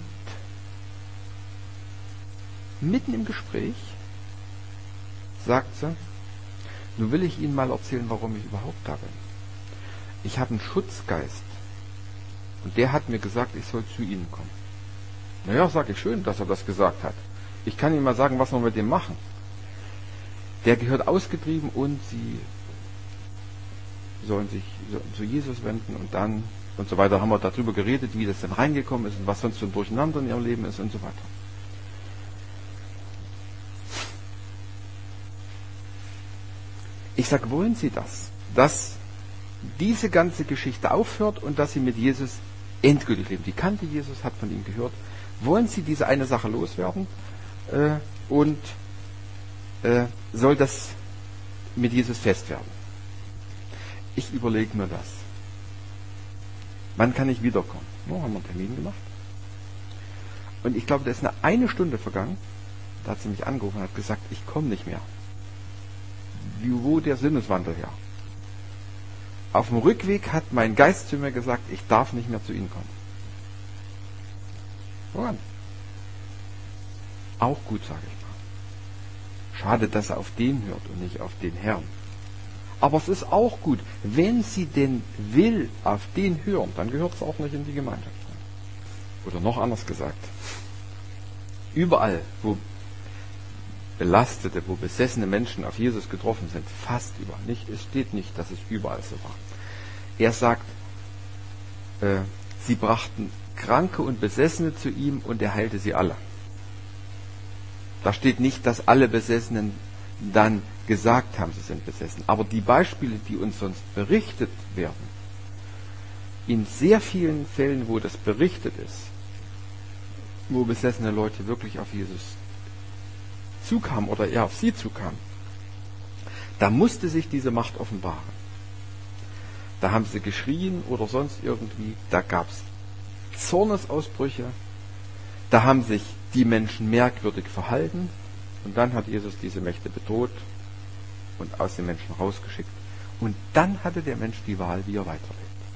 mitten im Gespräch sagt sie, nun will ich Ihnen mal erzählen, warum ich überhaupt da bin. Ich habe einen Schutzgeist und der hat mir gesagt, ich soll zu Ihnen kommen. Naja, sage ich, schön, dass er das gesagt hat. Ich kann Ihnen mal sagen, was wir mit dem machen. Der gehört ausgetrieben und Sie sollen sich zu Jesus wenden und dann und so weiter. Haben wir darüber geredet, wie das denn reingekommen ist und was sonst für ein Durcheinander in ihrem Leben ist und so weiter. Ich sage, wollen Sie das? Dass diese ganze Geschichte aufhört und dass Sie mit Jesus endgültig leben. Die kannte Jesus, hat von ihm gehört. Wollen Sie diese eine Sache loswerden und soll das mit Jesus fest werden? Ich überlege mir das. Wann kann ich wiederkommen? Haben wir einen Termin gemacht. Und ich glaube, da ist eine Stunde vergangen Da hat sie mich angerufen und hat gesagt, ich komme nicht mehr. Wo der Sinneswandel her? Auf dem Rückweg hat mein Geist zu mir gesagt, ich darf nicht mehr zu Ihnen kommen. Woran? Auch gut, sage ich mal. Schade, dass er auf den hört und nicht auf den Herrn. Aber es ist auch gut, wenn sie denn will auf den hören, dann gehört es auch nicht in die Gemeinschaft. Oder noch anders gesagt, überall, wo belastete, wo besessene Menschen auf Jesus getroffen sind, fast überall, nicht, es steht nicht, dass es überall so war. Er sagt, sie brachten Kranke und Besessene zu ihm und er heilte sie alle. Da steht nicht, dass alle Besessenen dann gesagt haben, sie sind besessen. Aber die Beispiele, die uns sonst berichtet werden, in sehr vielen Fällen, wo das berichtet ist, wo besessene Leute wirklich auf Jesus zukamen oder er auf sie zukam, da musste sich diese Macht offenbaren. Da haben sie geschrien oder sonst irgendwie, da gab es Zornesausbrüche, da haben sich die Menschen merkwürdig verhalten und dann hat Jesus diese Mächte bedroht und aus den Menschen rausgeschickt. Und dann hatte der Mensch die Wahl, wie er weiterlebt.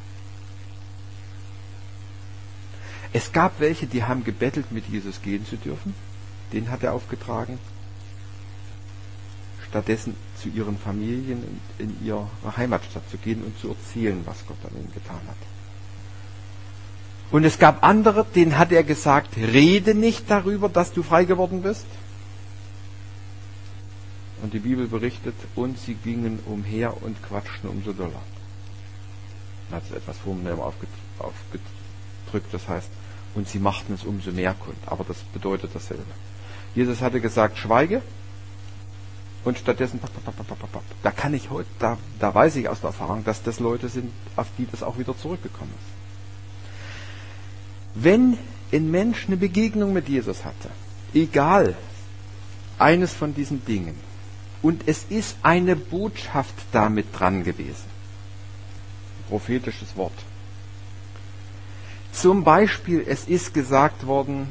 Es gab welche, die haben gebettelt, mit Jesus gehen zu dürfen. Den hat er aufgetragen. Stattdessen zu ihren Familien in ihre Heimatstadt zu gehen und zu erzählen, was Gott an ihnen getan hat. Und es gab andere, denen hat er gesagt, rede nicht darüber, dass du frei geworden bist. Und die Bibel berichtet, und sie gingen umher und quatschten umso doller. Dann hat es etwas vornehm aufgedrückt, das heißt, und sie machten es umso mehr kund. Aber das bedeutet dasselbe. Jesus hatte gesagt, schweige, und stattdessen, da kann ich heute, da weiß ich aus der Erfahrung, dass das Leute sind, auf die das auch wieder zurückgekommen ist. Wenn ein Mensch eine Begegnung mit Jesus hatte, egal, eines von diesen Dingen, und es ist eine Botschaft damit dran gewesen, prophetisches Wort. Zum Beispiel, es ist gesagt worden,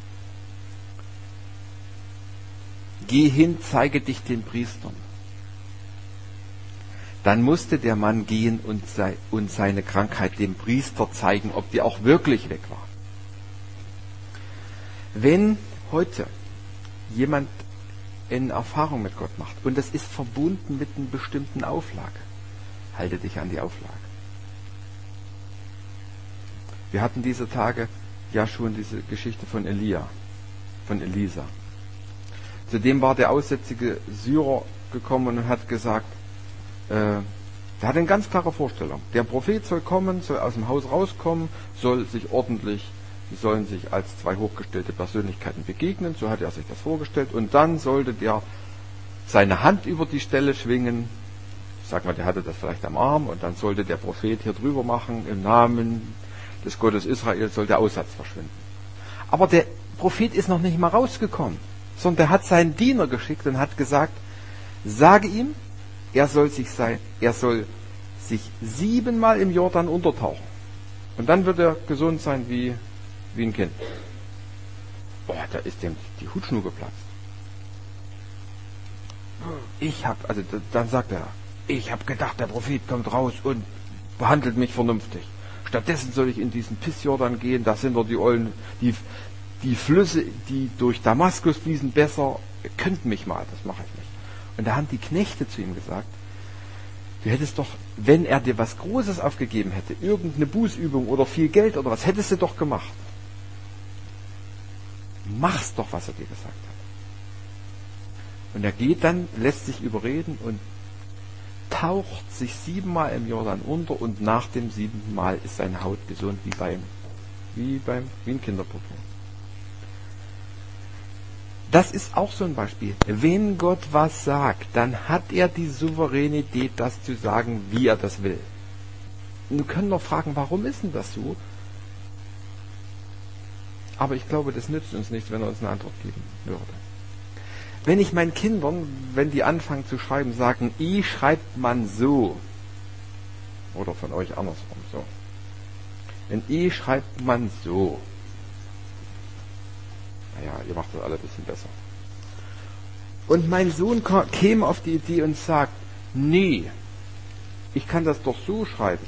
geh hin, zeige dich den Priestern. Dann musste der Mann gehen und seine Krankheit dem Priester zeigen, ob die auch wirklich weg war. Wenn heute jemand eine Erfahrung mit Gott macht und das ist verbunden mit einer bestimmten Auflage, halte dich an die Auflage. Wir hatten diese Tage ja schon diese Geschichte von Elisa. Zudem war der aussätzige Syrer gekommen und hat gesagt, der hat eine ganz klare Vorstellung. Der Prophet soll kommen, soll aus dem Haus rauskommen, die sollen sich als zwei hochgestellte Persönlichkeiten begegnen, so hat er sich das vorgestellt, und dann sollte der seine Hand über die Stelle schwingen, sag mal, der hatte das vielleicht am Arm, und dann sollte der Prophet hier drüber machen, im Namen des Gottes Israel soll der Aussatz verschwinden. Aber der Prophet ist noch nicht mal rausgekommen, sondern der hat seinen Diener geschickt und hat gesagt, sage ihm, er soll sich 7-mal im Jordan untertauchen. Und dann wird er gesund sein wie ein Kind. Boah, da ist dem die Hutschnur geplatzt. Dann sagt er, ich habe gedacht, der Prophet kommt raus und behandelt mich vernünftig. Stattdessen soll ich in diesen Pissjordan gehen, da sind doch die Flüsse, die durch Damaskus fließen, besser. Ihr könnt mich mal, das mache ich nicht. Und da haben die Knechte zu ihm gesagt, du hättest doch, wenn er dir was Großes aufgegeben hätte, irgendeine Bußübung oder viel Geld oder was, hättest du doch gemacht. Mach's doch, was er dir gesagt hat. Und er geht dann, lässt sich überreden und taucht sich 7-mal im Jordan unter, und nach dem 7. Mal ist seine Haut gesund wie ein Kinderpopo. Das ist auch so ein Beispiel. Wenn Gott was sagt, dann hat er die Souveränität, das zu sagen, wie er das will. Und wir können noch fragen, warum ist denn das so? Aber ich glaube, das nützt uns nichts, wenn er uns eine Antwort geben würde. Wenn ich meinen Kindern, wenn die anfangen zu schreiben, sagen, I schreibt man so, oder von euch andersrum so. Wenn I schreibt man so. Naja, ihr macht das alle ein bisschen besser. und mein Sohn käme auf die Idee und sagt, nee, ich kann das doch so schreiben,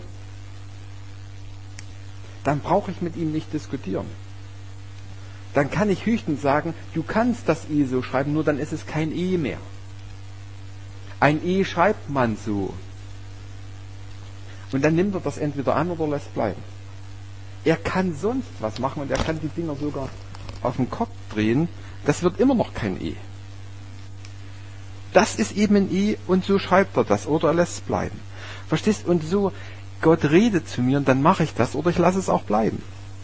dann brauche ich mit ihm nicht diskutieren. Dann kann ich höchstens sagen, du kannst das E so schreiben, nur dann ist es kein E mehr. Ein E schreibt man so. Und dann nimmt er das entweder an oder lässt bleiben. Er kann sonst was machen und er kann die Dinger sogar auf den Kopf drehen. Das wird immer noch kein E. Das ist eben ein E und so schreibt er das oder er lässt es bleiben. Verstehst? Und so, Gott redet zu mir und dann mache ich das oder ich lasse es auch bleiben.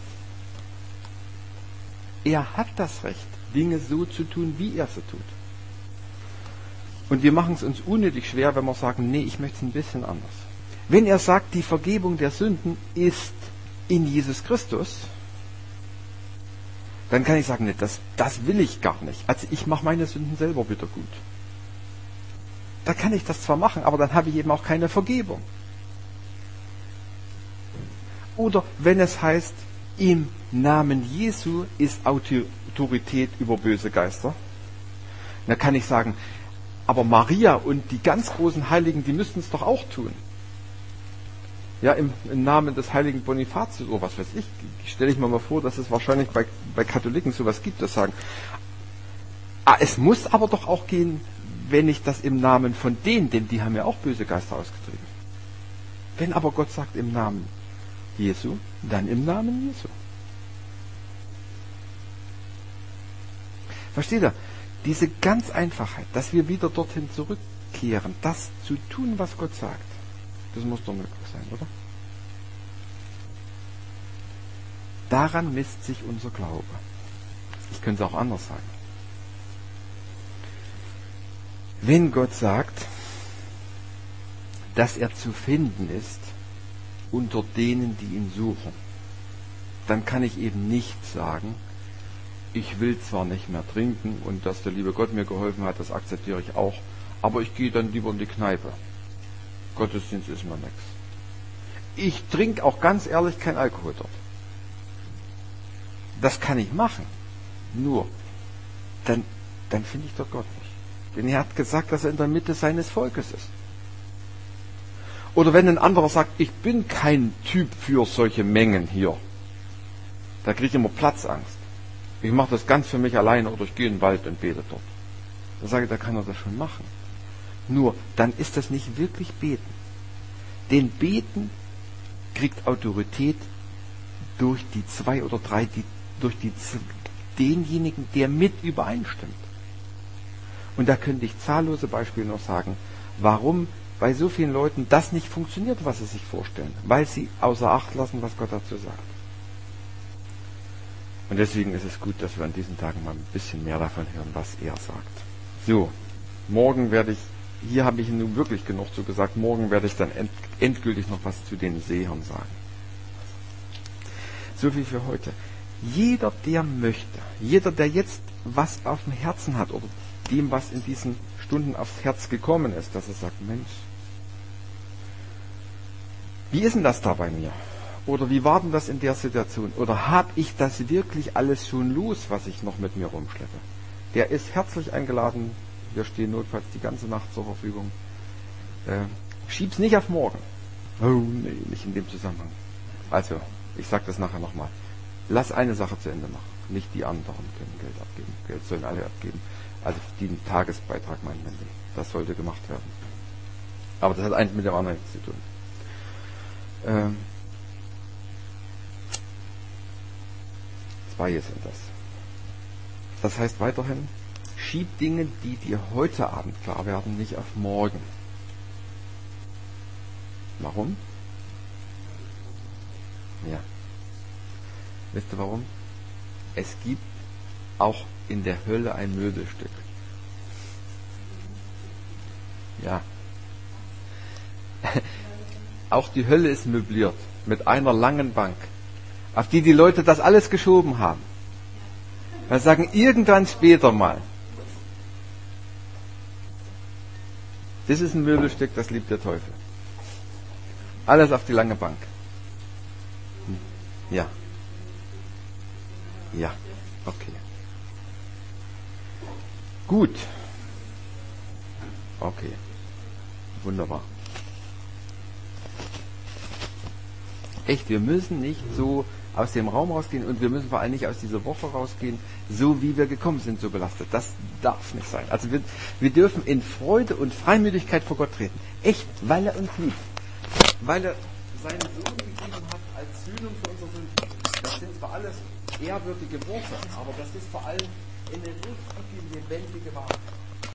Er hat das Recht, Dinge so zu tun, wie er sie tut. Und wir machen es uns unnötig schwer, wenn wir sagen, nee, ich möchte es ein bisschen anders. Wenn er sagt, die Vergebung der Sünden ist in Jesus Christus, dann kann ich sagen, nee, das will ich gar nicht. Also ich mache meine Sünden selber wieder gut. Da kann ich das zwar machen, aber dann habe ich eben auch keine Vergebung. Oder wenn es heißt, im Namen Jesu ist Autorität über böse Geister, dann kann ich sagen, aber Maria und die ganz großen Heiligen, die müssten es doch auch tun. Ja, im Namen des heiligen Bonifatius, oder was weiß ich, stelle ich mir mal vor, dass es wahrscheinlich bei Katholiken sowas gibt, das sagen, es muss aber doch auch gehen, wenn ich das im Namen von denen, denn die haben ja auch böse Geister ausgetrieben. Wenn aber Gott sagt im Namen Jesu, dann im Namen Jesu. Versteht ihr? Diese ganz Einfachheit, dass wir wieder dorthin zurückkehren, das zu tun, was Gott sagt, das muss doch möglich sein, oder? Daran misst sich unser Glaube. Ich könnte es auch anders sagen. Wenn Gott sagt, dass er zu finden ist unter denen, die ihn suchen, dann kann ich eben nicht sagen, ich will zwar nicht mehr trinken und dass der liebe Gott mir geholfen hat, das akzeptiere ich auch, aber ich gehe dann lieber in die Kneipe. Gottesdienst ist mir nichts. Ich trinke auch ganz ehrlich kein Alkohol dort. Das kann ich machen. Nur, dann finde ich dort Gott nicht. Denn er hat gesagt, dass er in der Mitte seines Volkes ist. Oder wenn ein anderer sagt, ich bin kein Typ für solche Mengen hier. Da kriege ich immer Platzangst. Ich mache das ganz für mich alleine oder ich gehe in den Wald und bete dort. Dann sage ich, da kann er das schon machen. Nur, dann ist das nicht wirklich Beten. Denn Beten kriegt Autorität durch die zwei oder drei, durch denjenigen, der mit übereinstimmt. Und da könnte ich zahllose Beispiele noch sagen, warum bei so vielen Leuten das nicht funktioniert, was sie sich vorstellen. Weil sie außer Acht lassen, was Gott dazu sagt. Und deswegen ist es gut, dass wir an diesen Tagen mal ein bisschen mehr davon hören, was er sagt. So, morgen werde ich, hier habe ich nun wirklich genug zu gesagt, morgen werde ich dann endgültig noch was zu den Sehern sagen. So viel für heute. Jeder, der möchte, jeder, der jetzt was auf dem Herzen hat oder dem, was in diesen Stunden aufs Herz gekommen ist, dass er sagt, Mensch, wie ist denn das da bei mir? Oder wie war denn das in der Situation? Oder habe ich das wirklich alles schon los, was ich noch mit mir rumschleppe? Der ist herzlich eingeladen. Wir stehen notfalls die ganze Nacht zur Verfügung. Schieb's nicht auf morgen. Oh nee, nicht in dem Zusammenhang. Also, ich sage das nachher nochmal. Lass eine Sache zu Ende machen. Nicht die anderen können Geld abgeben. Geld sollen alle abgeben. Also die einen Tagesbeitrag meinen wir. Das sollte gemacht werden. Aber das hat eins mit dem anderen nichts zu tun. Zwei sind das. Das heißt weiterhin, schieb Dinge, die dir heute Abend klar werden, nicht auf morgen. Warum? Ja. Wisst ihr warum? Es gibt auch in der Hölle ein Möbelstück. Ja. Auch die Hölle ist möbliert mit einer langen Bank, auf die die Leute das alles geschoben haben. Wir sagen, irgendwann später mal. Das ist ein Möbelstück, das liebt der Teufel. Alles auf die lange Bank. Ja. Ja, okay. Gut. Okay. Wunderbar. Echt, wir müssen nicht so aus dem Raum rausgehen und wir müssen vor allem nicht aus dieser Woche rausgehen, so wie wir gekommen sind, so belastet. Das darf nicht sein. Also wir dürfen in Freude und Freimütigkeit vor Gott treten. Echt, weil er uns liebt. Weil er seinen Sohn gegeben hat als Sühnung für unsere Sünden. Das sind zwar alles ehrwürdige Worte, aber das ist vor allem eine richtige, lebendige Wahrheit.